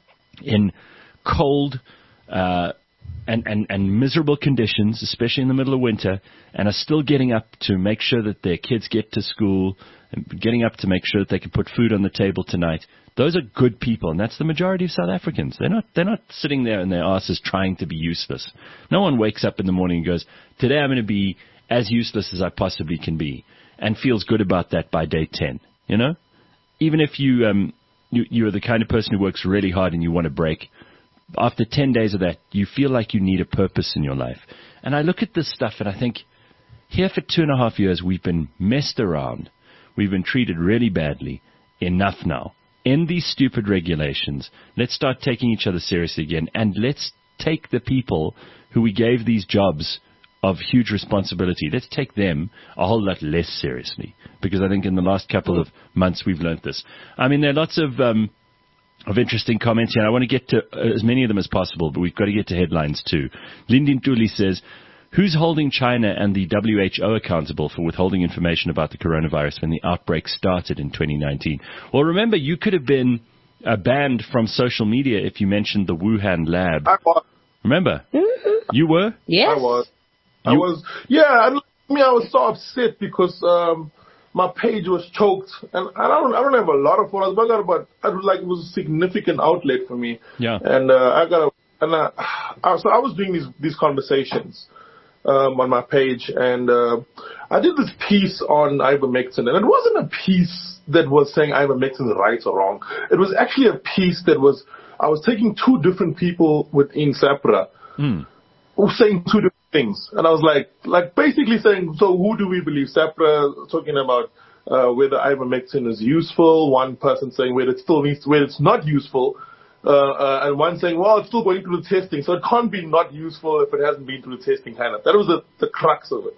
in cold uh, and, and, and miserable conditions, especially in the middle of winter, and are still getting up to make sure that their kids get to school, and getting up to make sure that they can put food on the table tonight. Those are good people, and that's the majority of South Africans. They're not they're not sitting there in their asses trying to be useless. No one wakes up in the morning and goes, today I'm going to be as useless as I possibly can be, and feels good about that by day ten, you know? Even if you, um, you, you're the kind of person who works really hard and you want a break, after ten days of that, you feel like you need a purpose in your life. And I look at this stuff and I think, here for two and a half years, we've been messed around. We've been treated really badly. Enough now. End these stupid regulations. Let's start taking each other seriously again. And let's take the people who we gave these jobs of huge responsibility, let's take them a whole lot less seriously. Because I think in the last couple of months we've learned this. I mean, there are lots of um, of interesting comments here. I want to get to as many of them as possible, but we've got to get to headlines too. Lyndon Tuli says, who's holding China and the W H O accountable for withholding information about the coronavirus when the outbreak started in twenty nineteen? Well, remember, you could have been uh, banned from social media if you mentioned the Wuhan lab.
I was.
Remember?
Mm-hmm.
You were?
Yes.
I was. I
You-
was. Yeah, I, I mean, I was so upset because um, my page was choked, and I don't, I don't have a lot of followers, but I got about, I was like, it was a significant outlet for me.
Yeah.
And uh, I got, a, and I, I, so I was doing these these conversations um, on my page, and uh, I did this piece on ivermectin, and it wasn't a piece that was saying ivermectin is right or wrong. It was actually a piece that was, I was taking two different people within SAPRA
Mm.
who were saying two different things. And I was like, like basically saying, so who do we believe? SAPRA talking about uh, whether ivermectin is useful, one person saying whether it still needs, whether it's not useful, uh, uh, and one saying, well, it's still going through the testing, so it can't be not useful if it hasn't been through the testing, kind of. That was the, the crux of it.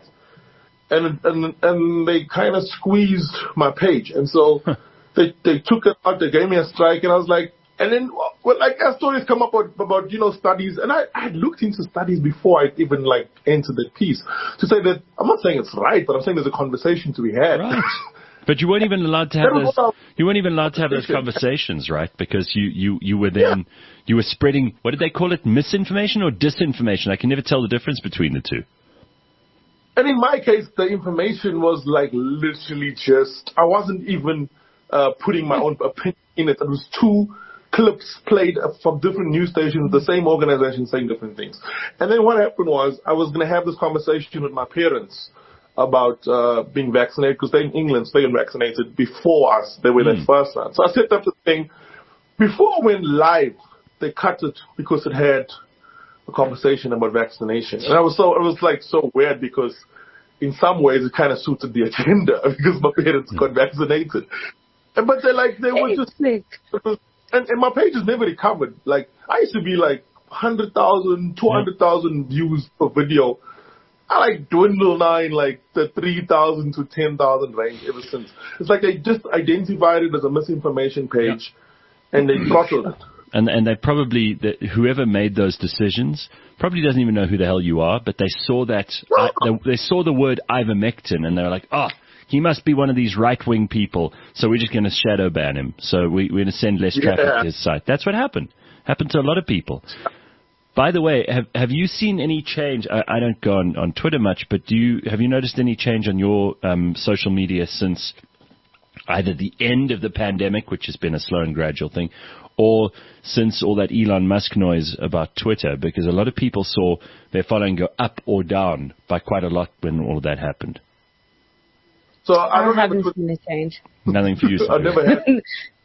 And, and, and they kind of squeezed my page. And so they, they took it out, they gave me a strike, and I was like, and then, well, like, as stories come up about, about, you know, studies, and I, I had looked into studies before I even, like, entered the piece, to say that, I'm not saying it's right, but I'm saying there's a conversation to be had.
Right. But you weren't even allowed to have
That was
those,
what I-
you weren't even allowed to have those conversations, right? Because you, you, you were then, you were spreading, what did they call it, misinformation or disinformation? I can never tell the difference between the two.
And in my case, the information was, like, literally just, I wasn't even uh, putting my own opinion in it. It was two clips played from different news stations, the same organization saying different things. And then what happened was I was going to have this conversation with my parents about uh, being vaccinated, because they're in England, so they got vaccinated before us. They were
Mm.
the first one. So I set up the thing. Before I went live, they cut it because it had a conversation about vaccination. And I was so, it was like so weird because in some ways it kind of suited the agenda because my parents got vaccinated. And, but they like, they were just,
Sick.
and, and my page has never recovered. Like, I used to be like one hundred thousand, two hundred thousand views per video. I like dwindle now in like the three thousand to ten thousand range ever since. It's like they just identified it as a misinformation page and they throttled it.
And and they probably, the, whoever made those decisions probably doesn't even know who the hell you are, but they saw that, I, they, they saw the word ivermectin and they were like, oh, he must be one of these right-wing people, so we're just going to shadow ban him. So we, we're going to send less traffic
Yeah.
to his site. That's what happened. Happened to a lot of people. By the way, have have you seen any change? I, I don't go on, on Twitter much, but do you have you noticed any change on your um, social media since either the end of the pandemic, which has been a slow and gradual thing, or since all that Elon Musk noise about Twitter? Because a lot of people saw their following go up or down by quite a lot when all of that happened.
So I
I
don't have a
haven't
Twitter.
seen a change.
Nothing for you,
I've
Sabrina.
never had.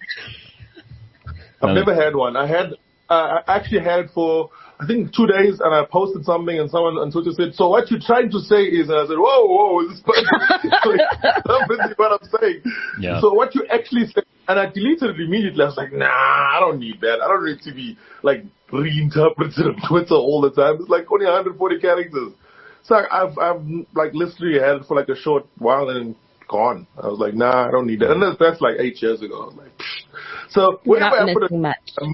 I've
No.
never had one. I had. Uh, I actually had it for I think two days, and I posted something, and someone on Twitter said, "So what you're trying to say is?" And I said, "Whoa, whoa, is this like, that's basically what I'm saying."
Yeah.
So what you actually said, and I deleted it immediately. I was like, "Nah, I don't need that. I don't need to be like reinterpreted on Twitter all the time. It's like only one hundred forty characters." So I've I've like literally had it for like a short while and then gone. I was like, "Nah, I don't need that." And that's, that's like eight years ago. I was like, pfft. So whenever
Not
I put it.
missing much.
Um,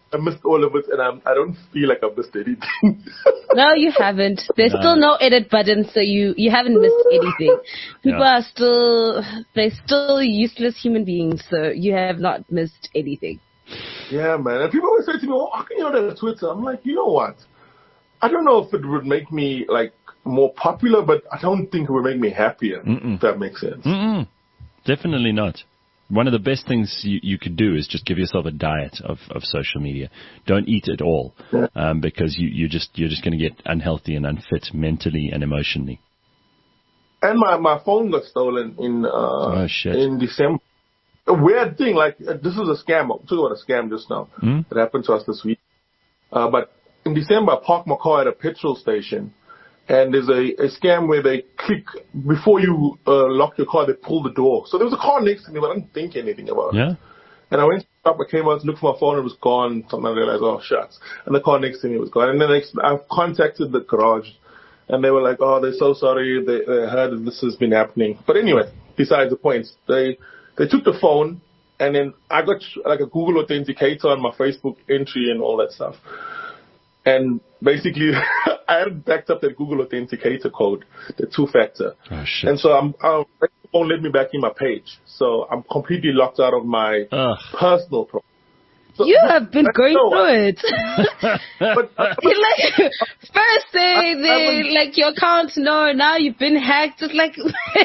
I missed all of it, and I'm, I don't feel like I've missed anything.
No, you haven't. There's
No.
still no edit button, so you, you haven't missed anything. People
Yeah.
are still, they're still useless human beings, so you have not missed anything.
Yeah, man. And people always say to me, "Oh, how can you not have Twitter?" I'm like, you know what? I don't know if it would make me like more popular, but I don't think it would make me happier.
Mm-mm.
If that makes sense.
Mm-mm. Definitely not. One of the best things you, you could do is just give yourself a diet of, of social media. Don't eat it all,
Yeah.
um, because you, you just you're just going to get unhealthy and unfit mentally and emotionally.
And my, my phone got stolen in uh,
Oh, shit.
in December. A weird thing, like uh, this is a scam. I'm talking about a scam just now.
Mm?
That happened to us this week. Uh, but in December, I parked my car at a petrol station, and there's a, a scam where they click before you uh, lock your car, they pull the door. So there was a car next to me, but I didn't think anything about it.
Yeah.
And I went up, I came out, looked for my phone, it was gone. Something I realized, oh shucks. And the car next to me was gone. And then next, I contacted the garage, and they were like, oh, they're so sorry. They, they heard that this has been happening. But anyway, besides the point, they they took the phone, and then I got like a Google Authenticator on my Facebook entry and all that stuff. And basically, I hadn't backed up that Google Authenticator code, the two-factor.
Oh shit.
And so I'm, I won't let me back in my page. So I'm completely locked out of my
Ugh.
personal profile. So,
You have been
I
going
know,
through it.
But,
You're like, first they,
I- I
they,
was-
like your account, no, now you've been hacked. It's like,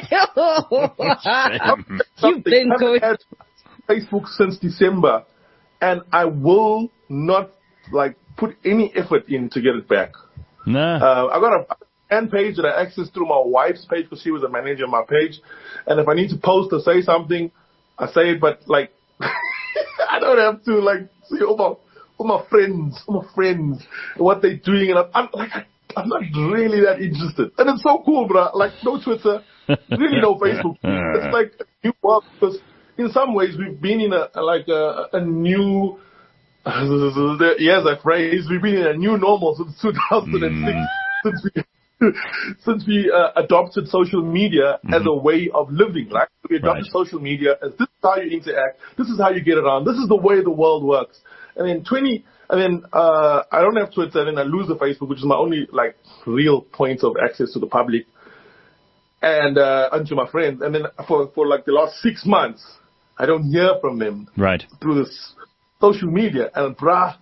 Shame.
you've been
I haven't
going.
had Facebook since December, and I will not like put any effort in to get it back.
Nah.
Uh, I got a fan page that I access through my wife's page because she was a manager of my page, and if I need to post or say something, I say it. But like, I don't have to like see all my all my friends, all my friends, and what they're doing, and I'm, I'm like, I, I'm not really that interested. And it's so cool, bro. Like, no Twitter, really no Facebook. It's like a new world because in some ways we've been in a like a, a new. Yes, I phrase. We've been in a new normal since two thousand six,
Mm.
since we since we uh, adopted social media
Mm-hmm.
as a way of living. Right? We adopted
Right.
social media as this is how you interact. This is how you get around. This is the way the world works. And then twenty, and then uh, I don't have Twitter, and then I lose the Facebook, which is my only like real point of access to the public and uh, and to my friends. And then for for like the last six months, I don't hear from them
Right.
through this social media, and bruh,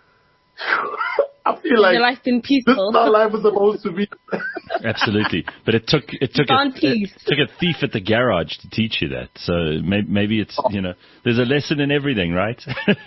I feel like
Your life been
this
peaceful.
is how life is supposed to be.
Absolutely. But it took it took a,
Found
it
peace.
took a thief at the garage to teach you that. So may, maybe it's you know there's a lesson in everything, right?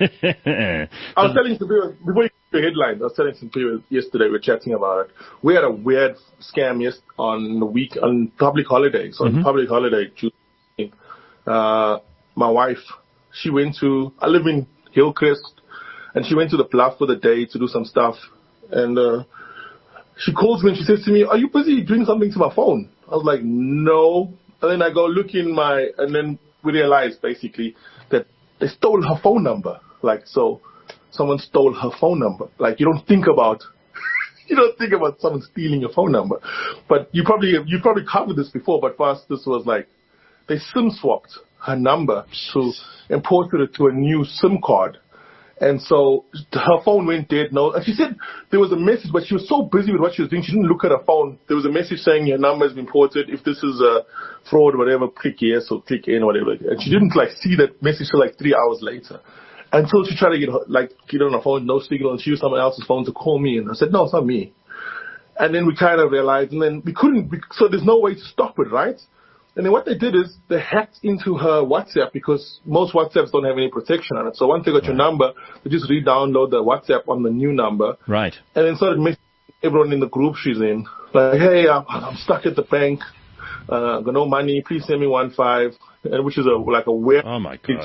I was telling some people, before you get the headlines, I was telling some people yesterday, we were chatting about it. We had a weird scam yes, on the week, on public holidays, on
Mm-hmm.
public holiday, June. Uh, my wife, she went to, I live in Hillcrest, and she went to the Bluff for the day to do some stuff. And uh, she calls me and she says to me, are you busy doing something to my phone? I was like, no. And then I go look in my, and then we realized basically that they stole her phone number. Like, so someone stole her phone number. Like, you don't think about, you don't think about someone stealing your phone number. But you probably, you probably covered this before, but for us, this was like, they SIM swapped her number to imported it to a new SIM card. And so her phone went dead. No, and she said there was a message, but she was so busy with what she was doing, she didn't look at her phone. There was a message saying your number has been ported. If this is a fraud or whatever, click yes or click in or whatever. And she didn't like see that message till like three hours later. Until she tried to get her, like get on her phone, no signal, and she used someone else's phone to call me. And I said, no, it's not me. And then we kind of realized, and then we couldn't. We, so there's no way to stop it, right? And then what they did is they hacked into her WhatsApp because most WhatsApps don't have any protection on it. So once they got your number, they just re-download the WhatsApp on the new number.
Right.
And then started messaging everyone in the group she's in. Like, hey, I'm, I'm stuck at the bank. Uh, got no money. Please send me one five. And which is a like a weird.
Oh my God.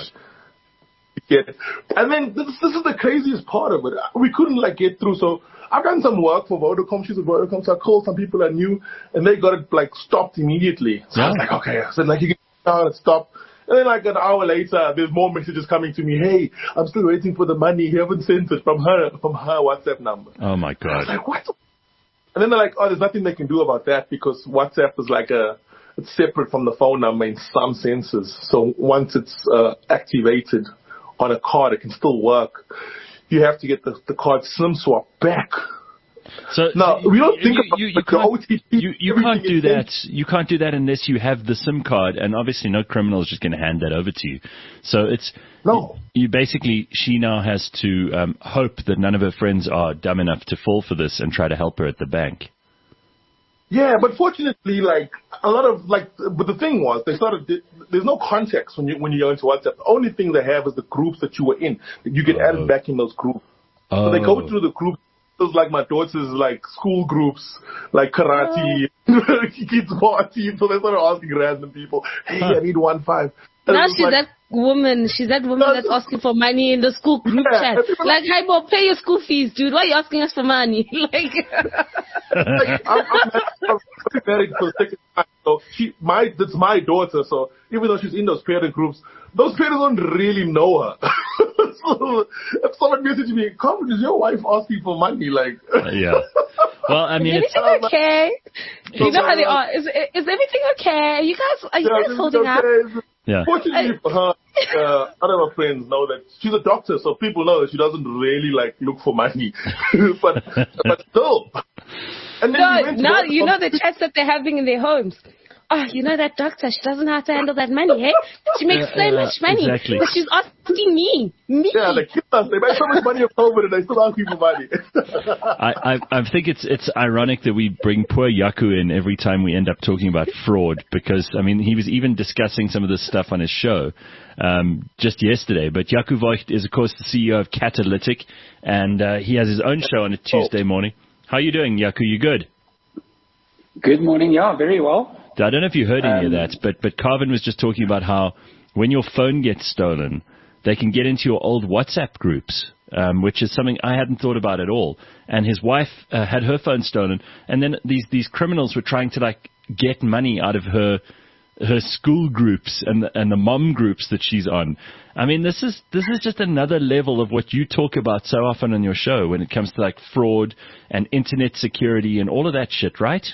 Get. And then this, this is the craziest part of it. We couldn't like get through. So I've done some work for Vodacom. She's at Vodacom. So I called some people I knew, and they got it like stopped immediately. So I was
Yeah.
like, okay. I said like you can down and stop. And then like an hour later, there's more messages coming to me. Hey, I'm still waiting for the money. You haven't sent it from her from her WhatsApp number.
Oh my
I was
God.
like, what? And then they're like, oh, there's nothing they can do about that because WhatsApp is like a, it's separate from the phone number in some senses. So once it's uh, activated on a card, it can still work. you have to get the, the card SIM swap back.
So
no, we don't think
you,
about
you, you
the
can't,
O T P.
You, you can't do that. You can't do that unless you have the SIM card, and obviously no criminal is just going to hand that over to you. So it's
no.
You, you basically, she now has to um, hope that none of her friends are dumb enough to fall for this and try to help her at the bank.
Yeah, but fortunately, like a lot of like, but the thing was, they started. There's no context when you when you go into WhatsApp. The only thing they have is the groups that you were in. You get
oh.
added back in those groups.
Oh.
So they go through the group. It's like my daughter's like school groups, like karate, oh. kids party. So they started asking random people, "Hey, huh. I need one five." And
now she's
like,
that woman. She's that woman that's asking for money in the school group
yeah,
chat. Like, "Hey, Bob, pay your school fees, dude. Why are you asking us for money?" Like,
like I'm, I'm, I'm married for the second time. So she, my, that's my daughter. So even though she's in those parent groups, those parents don't really know her. So if someone messages me, "Come, is your wife asking for money?" Like,
uh, yeah. Well, I mean,
is
it's
everything okay? You know how they are. Is is everything okay? Are you guys are you
yeah,
guys holding
okay.
up?
Yeah.
Fortunately for her, uh, other of her friends know that she's a doctor, so people know that she doesn't really like look for money. but but still. And then
No,
we went to
now
work
you
from-
know the chats that they're having in their homes. Oh, you know that doctor, she doesn't know how to handle that money, hey? She makes so
Yeah, yeah,
much money.
exactly.
But she's asking me. Me.
Yeah, they kill us. They make so much money of COVID and they still ask people money.
I, I, I think it's it's ironic that we bring poor Yaku in every time we end up talking about fraud, because, I mean, he was even discussing some of this stuff on his show um, just yesterday. But Yaku Voigt is, of course, the C E O of Catalytic, and uh, he has his own show on a Tuesday morning. How are you doing, Yaku? You good?
Good morning. Yeah, very well.
I don't know if you heard any
um,
of that, but, but Carvin was just talking about how when your phone gets stolen, they can get into your old WhatsApp groups, um, which is something I hadn't thought about at all. And his wife uh, had her phone stolen, and then these, these criminals were trying to, like, get money out of her her school groups and the, and the mom groups that she's on. I mean, this is this is just another level of what you talk about so often on your show when it comes to, like, fraud and internet security and all of that shit, right?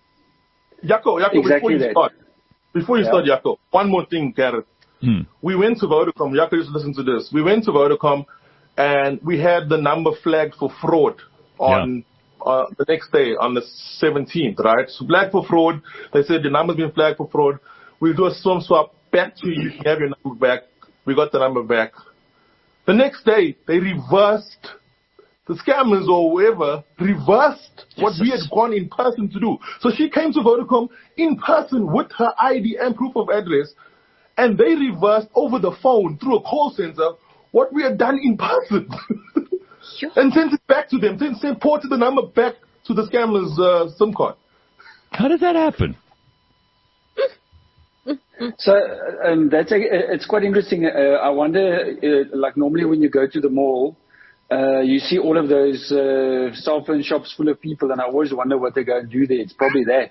Yako, Yako,
Exactly
before you
that.
start, before you
Yeah.
start, Yako, one more thing, Garrett.
Hmm.
We went to Vodacom. Yako, just listen to this. We went to Vodacom, and we had the number flagged for fraud on uh, the next day, on the seventeenth, right? So flagged for fraud. They said the number's been flagged for fraud. We'll do a SIM swap back to you. You can have your number back. We got the number back. The next day, they reversed. The scammers or whoever reversed what we had gone in person to do. So she came to Vodacom in person with her I D and proof of address, and they reversed over the phone through a call center what we had done in person. And sent it back to them. Sent, sent ported the number back to the scammers' uh, SIM card.
How did that happen?
So um, that's a, it's quite interesting. Uh, I wonder, uh, like normally when you go to the mall, uh, you see all of those uh, cell phone shops full of people, and I always wonder what they go and do there. It's probably that.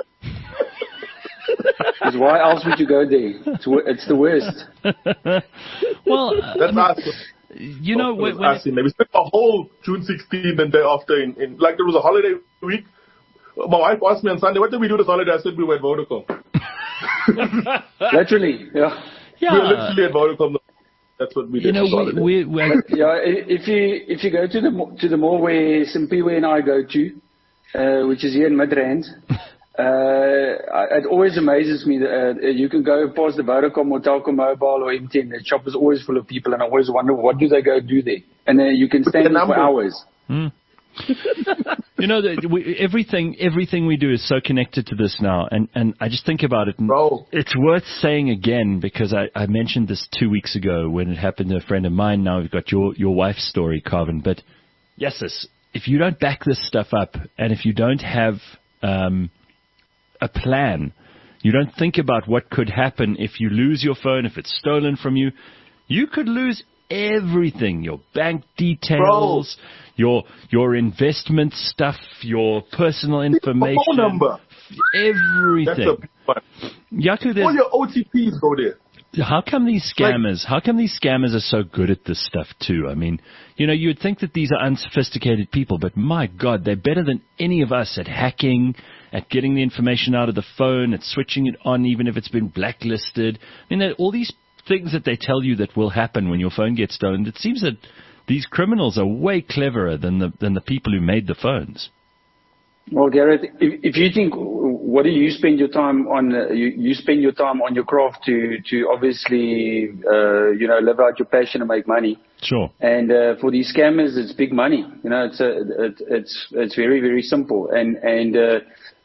Because why else would you go there? It's, it's the worst.
Well, uh,
That's us.
you know, when, when
Us.
it,
We spent a whole June sixteenth and day after in, in, like there was a holiday week. My wife asked me on Sunday, "What did we do this holiday?" I said, "We were at Vodacom."
Literally, yeah.
yeah,
We were literally at Vodacom. That's what we did.
you know,
for
we,
holiday.
we, we
Yeah, i- if you if you go to the mo- to the mall where Simpiwe and I go to, uh, which is here in Midrand, uh, I- it always amazes me that uh, you can go past the Vodacom or Telkom Mobile or M T N. The shop is always full of people, and I always wonder what do they go do there, and then you can stand
The
there for
number.
hours.
Hmm. You know, that we, everything everything we do is so connected to this now, and, and I just think about it, and
Bro.
it's worth saying again, because I, I mentioned this two weeks ago when it happened to a friend of mine. Now we've got your, your wife's story, Carvin, but yes, sis, if you don't back this stuff up, and if you don't have um, a plan, you don't think about what could happen if you lose your phone, if it's stolen from you, you could lose everything, your bank details, Bro. your your investment stuff, your personal information,
phone number,
everything.
That's a big one.
Yaku,
All
there's-
your O T Ps go there.
how come these scammers, how come these scammers are so good at this stuff too? I mean, you know, you would think that these are unsophisticated people, but my God, they're better than any of us at hacking, at getting the information out of the phone, at switching it on even if it's been blacklisted. I mean, all these things that they tell you that will happen when your phone gets stolen, it seems that these criminals are way cleverer than the than the people who made the phones.
Well, Gareth, if, if you think, what do you spend your time on? Uh, you, you spend your time on your craft to to obviously, uh, you know, live out your passion and make money.
Sure.
And uh, for these scammers, it's big money. You know, it's a, it, it's it's very very simple. And and uh,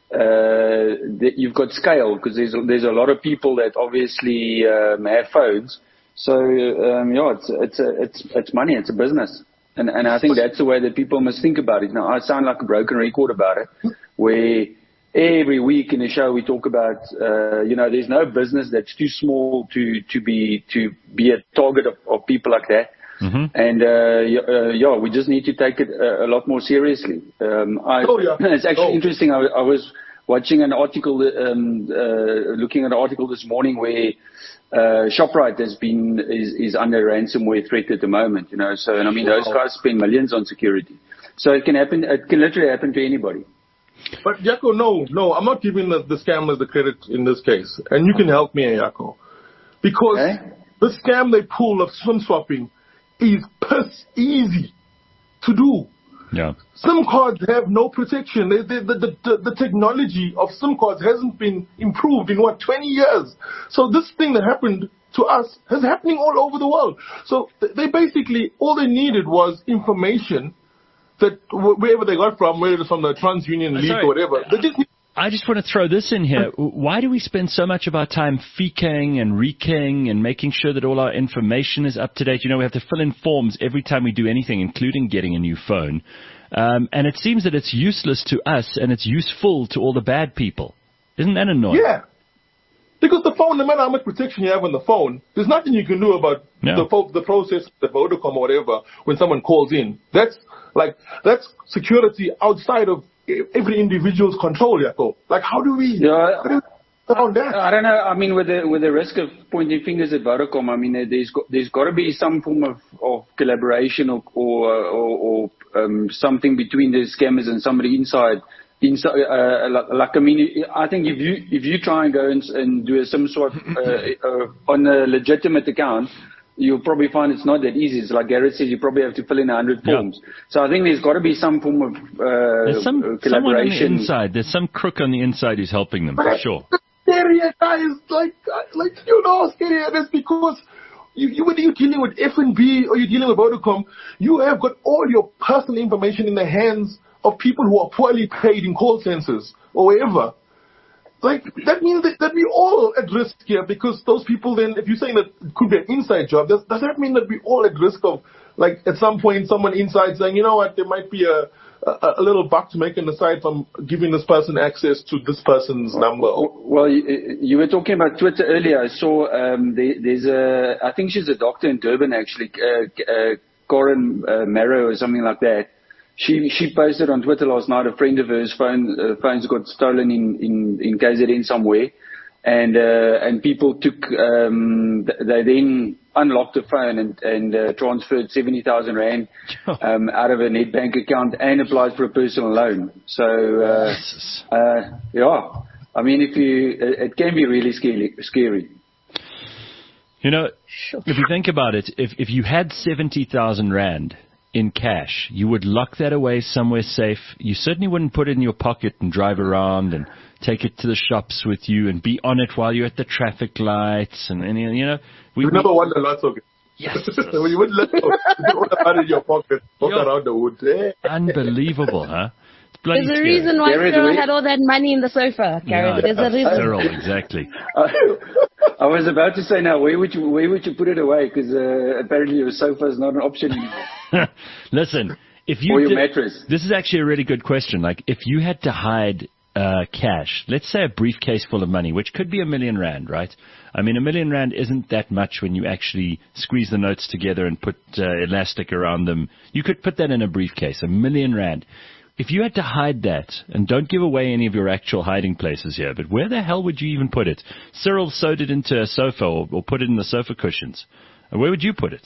uh, the, you've got scale because there's there's a lot of people that obviously um, have phones. So um, yeah, it's it's a, it's it's money. It's a business. And, and I think that's the way that people must think about it. Now, I sound like a broken record about it, where every week in the show we talk about, uh, you know, there's no business that's too small to, to be, to be a target of, of people like that. Mm-hmm. And, uh, uh, yeah, we just need to take it a, a lot more seriously. Um, I,
oh, yeah.
It's actually
oh.
interesting. I, I was watching an article, um, uh, looking at an article this morning where, Uh, ShopRite has been, is, is under ransomware threat at the moment, you know, so, and I mean, those guys spend millions on security. So it can happen, it can literally happen to anybody.
But Jaco, no, no, I'm not giving the, the scammers the credit in this case. And you can help me, Jaco. Because okay. the scam they pull of SIM swapping is piss easy to do.
Yeah.
SIM cards have no protection. They, they, the, the, the, the technology of SIM cards hasn't been improved in, what, twenty years. So this thing that happened to us is happening all over the world. So they basically, all they needed was information that wherever they got from, whether it's from the TransUnion League or whatever. They just need
I just want to throw this in here. Why do we spend so much of our time feekaying and rekaying and making sure that all our information is up to date? You know, we have to fill in forms every time we do anything, including getting a new phone. Um, and it seems that it's useless to us and it's useful to all the bad people. Isn't that annoying?
Yeah. Because the phone, no matter how much protection you have on the phone, there's nothing you can do about no. the, the process, the Vodacom or whatever, when someone calls in. That's like, that's security outside of every individual's control, Jaco. Like, how do we,
yeah,
how do we around that?
I don't know. I mean, with the with the risk of pointing fingers at Vodacom, I mean, there's got, there's got to be some form of, of collaboration or or, or, or um, something between the scammers and somebody inside. Inside, uh, like, like I mean, I think if you if you try and go and, and do a SIM swap uh, uh, on a legitimate account, you'll probably find it's not that easy. It's like Gareth said, you probably have to fill in a hundred forms. Yeah. So I think there's got to be some form of uh,
there's some,
collaboration.
Someone on the inside. There's some crook on the inside who's helping them, for sure.
Scary, guys, like, like you know, scary. That's because you, you, whether you're dealing with F N B or you're dealing with Vodacom, you have got all your personal information in the hands of people who are poorly paid in call centers or wherever. Like, that means that, that we're all at risk here, because those people then, if you're saying that it could be an inside job, does, does that mean that we're all at risk of, like, at some point someone inside saying, you know what, there might be a, a, a little buck to make on the side from giving this person access to this person's number?
Well, you, you were talking about Twitter earlier. I saw um, there, there's a, I think she's a doctor in Durban, actually, uh, uh, Corin uh, Marrow or something like that. She she posted on Twitter last night, a friend of hers phone uh, phones got stolen in, in, in K Z N somewhere, and uh, and people took um, they then unlocked the phone and and uh, transferred seventy thousand rand um, out of a Nedbank account and applied for a personal loan. So uh, uh, yeah, I mean, if you it can be really scary. Scary.
You know, if you think about it, if if you had seventy thousand rand in cash, you would lock that away somewhere safe. You certainly wouldn't put it in your pocket and drive around and take it to the shops with you and be on it while you're at the traffic lights. And, and you know, we
you never we, won a lot of it.
Yes.
You wouldn't let it out in your pocket, walk Yo, around the wood. Eh?
Unbelievable, huh?
There's a reason why
Gareth,
Cyril had all that money in the sofa, Gareth.
Yeah,
There's a reason.
Cyril, exactly.
uh, I was about to say now, where would you where would you put it away? Because uh, apparently your sofa is not an option anymore.
Listen, if you
or your
did,
mattress.
This is actually a really good question. Like, if you had to hide uh, cash, let's say a briefcase full of money, which could be a million rand, right? I mean, a million rand isn't that much when you actually squeeze the notes together and put uh, elastic around them. You could put that in a briefcase, a million rand. If you had to hide that, and don't give away any of your actual hiding places here, but where the hell would you even put it? Cyril sewed it into a sofa or, or put it in the sofa cushions. Where would you put it?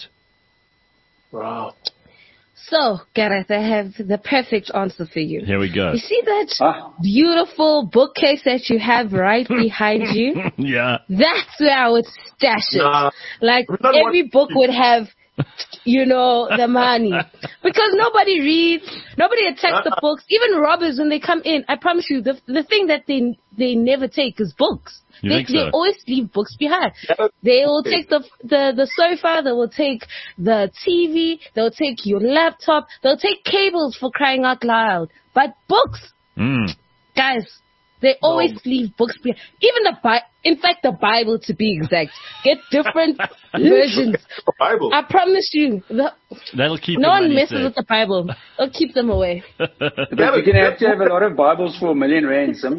Wow.
So, Gareth, I have the perfect answer for you.
Here we go.
You see that
ah.
beautiful bookcase that you have right behind you?
Yeah.
That's where I would stash it.
Nah,
like, every book would have you know, the money. Because nobody reads, nobody attacks the books. Even robbers, when they come in, I promise you, the the thing that they they never take is books.
You
They,
think so?
they always leave books behind. They will take the, the the sofa, they will take the T V, they'll take your laptop, they'll take cables, for crying out loud. But books,
Mm.
guys, they always no. leave books behind. Even the Bible, in fact, the Bible to be exact. Get different versions.
Bible.
I promise you, the,
That'll keep
no
the
one
money
messes
safe.
with the Bible. It'll keep them away.
But you're going to have to have a lot of Bibles for a million ransoms.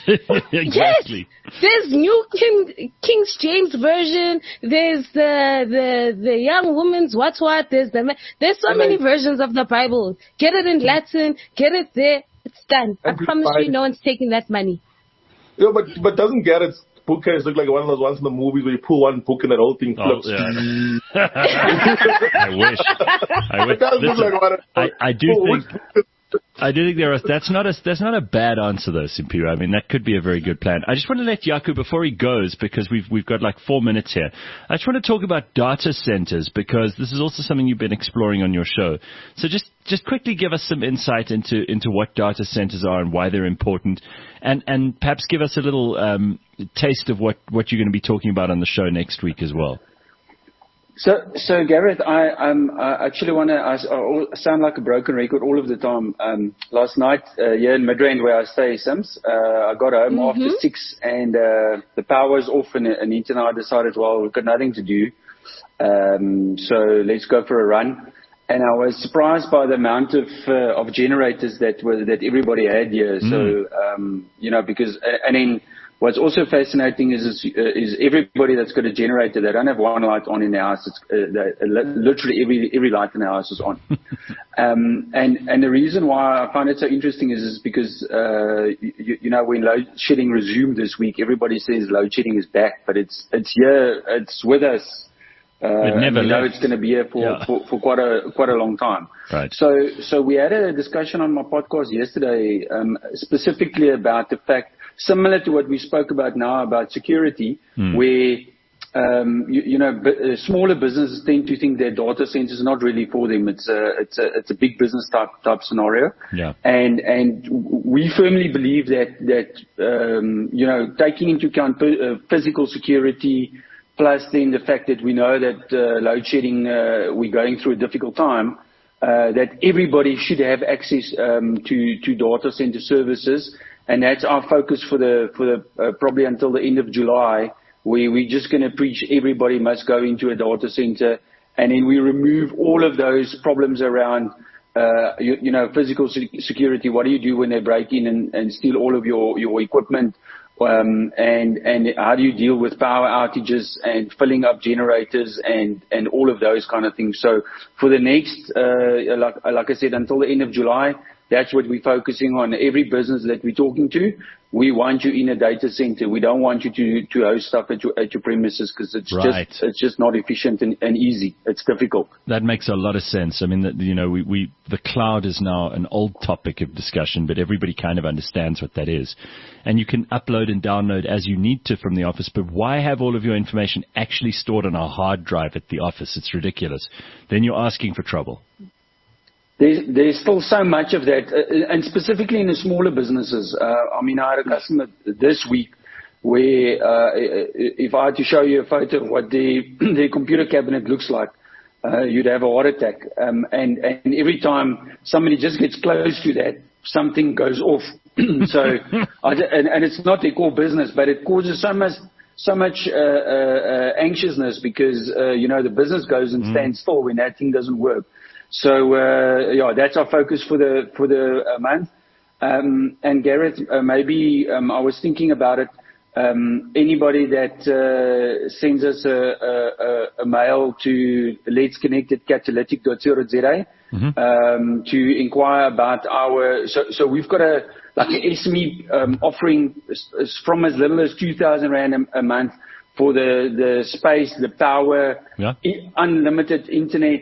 Exactly.
Yes, there's new King, King James version. There's the the the young woman's what what. There's the there's so many versions of the Bible. Get it in Latin. Get it there. It's done. I promise you, no one's taking that money.
Yeah, but but doesn't Garrett's bookcase look like one of those ones in the movies where you pull one book and that whole thing flips?
Oh, yeah. I wish. I wish.
It does look
Listen,
like one of
I,
those.
I do
Oh,
think. I do think there are. That's not a. That's not a bad answer though, Simpiwe. I mean, that could be a very good plan. I just want to let Yaku, before he goes, because we've we've got like four minutes here. I just want to talk about data centers, because this is also something you've been exploring on your show. So just just quickly give us some insight into into what data centers are and why they're important, and and perhaps give us a little um, taste of what what you're going to be talking about on the show next week as well.
So, so Gareth, I, um, I actually want to, I, I sound like a broken record all of the time. Um, last night, uh, here in Midrand where I stay, Sims, uh, I got home
Mm-hmm.
after six and, uh, the power was off and, and Anita and I decided, well, we've got nothing to do. Um, so let's go for a run. And I was surprised by the amount of, uh, of generators that were, that everybody had here. Mm. So, um, you know, because, and then, what's also fascinating is is, uh, is everybody that's got a generator. They don't have one light on in their house. It's uh, they, literally every every light in their house is on. um, and and the reason why I find it so interesting is, is because uh, you, you know when load shedding resumed this week, everybody says load shedding is back, but it's it's here, it's with us. Uh,
it never
and we know
left.
it's going to be here for,
yeah.
for, for quite a quite a long time.
Right.
So so we had a discussion on my podcast yesterday, um, specifically about the fact, similar to what we spoke about now about security, mm. where um, you, you know b- uh, smaller businesses tend to think their data centers are not really for them. It's a it's a it's a big business type type scenario.
Yeah.
And and we firmly believe that that um, you know taking into account p- uh, physical security, plus then the fact that we know that uh, load shedding, uh, we're going through a difficult time, uh, that everybody should have access um, to, to data center services. And that's our focus for the, for the uh, probably until the end of July, where we're just going to preach everybody must go into a data center. And then we remove all of those problems around, uh, you, you know, physical security. What do you do when they break in and, and steal all of your, your equipment? Um, and, and how do you deal with power outages and filling up generators and, and all of those kind of things. So for the next, uh, like, like I said, until the end of July, that's what we're focusing on. Every business that we're talking to, we want you in a data center. We don't want you to, to host stuff at your, at your premises, because it's
right.
just, it's just not efficient and, and easy. It's difficult.
That makes a lot of sense. I mean, the, you know, we, we, the cloud is now an old topic of discussion, but everybody kind of understands what that is. And you can upload and download as you need to from the office, but why have all of your information actually stored on a hard drive at the office? It's ridiculous. Then you're asking for trouble.
There's, there's still so much of that, uh, and specifically in the smaller businesses. Uh, I mean, I had a customer this week where uh, if I had to show you a photo of what their, their computer cabinet looks like, uh, you'd have a heart attack. Um, and, and every time somebody just gets close to that, something goes off. so, I, and, and it's not their core business, but it causes so much so much uh, uh, anxiousness because, uh, you know, the business goes and stands mm. still when that thing doesn't work. So, uh, yeah, that's our focus for the, for the uh, month. Um, and Gareth, uh, maybe, um, I was thinking about it. Um, anybody that, uh, sends us a, a, a mail to let's connect at catalytic dot co dot za, mm-hmm. um, to inquire about our, so, so we've got a, like an S M E, um, offering from as little as two thousand rand a, a month for the, the space, the power, yeah. I- unlimited internet.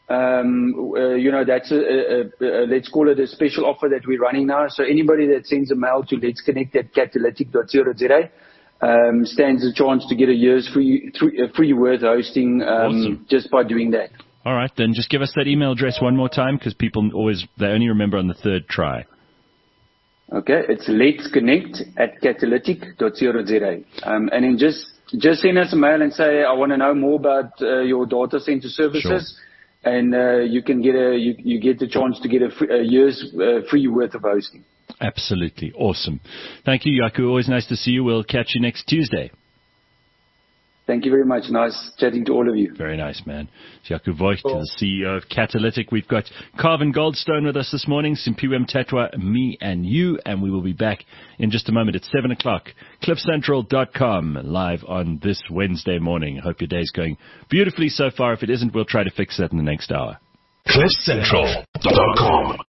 Um, uh, you know, that's a, a, a, a, let's call it a special offer that we're running now. So anybody that sends a mail to let's connect at catalytic dot co dot za, um, stands a chance to get a year's free, free, free worth hosting, um, awesome. Just by doing that.
All right, then just give us that email address one more time, because people always, they only remember on the third try.
Okay, it's let's connect at catalytic dot co dot za. Um, and then just, just send us a mail and say, I want to know more about uh, your data center services. Sure. And uh, you can get a, you, you get the chance to get a, free, a year's uh, free worth of hosting.
Absolutely. Awesome. Thank you, Jaco. Always nice to see you. We'll catch you next Tuesday.
Thank you very much. Nice chatting to all of you.
Very nice, man. Jaco Voigt, the C E O of Catalytic. We've got Carvin Goldstone with us this morning, Simpiwe Mtatwa, me and you, and we will be back in just a moment at seven o'clock. cliff central dot com, live on this Wednesday morning. Hope your day's going beautifully so far. If it isn't, we'll try to fix that in the next hour.
cliff central dot com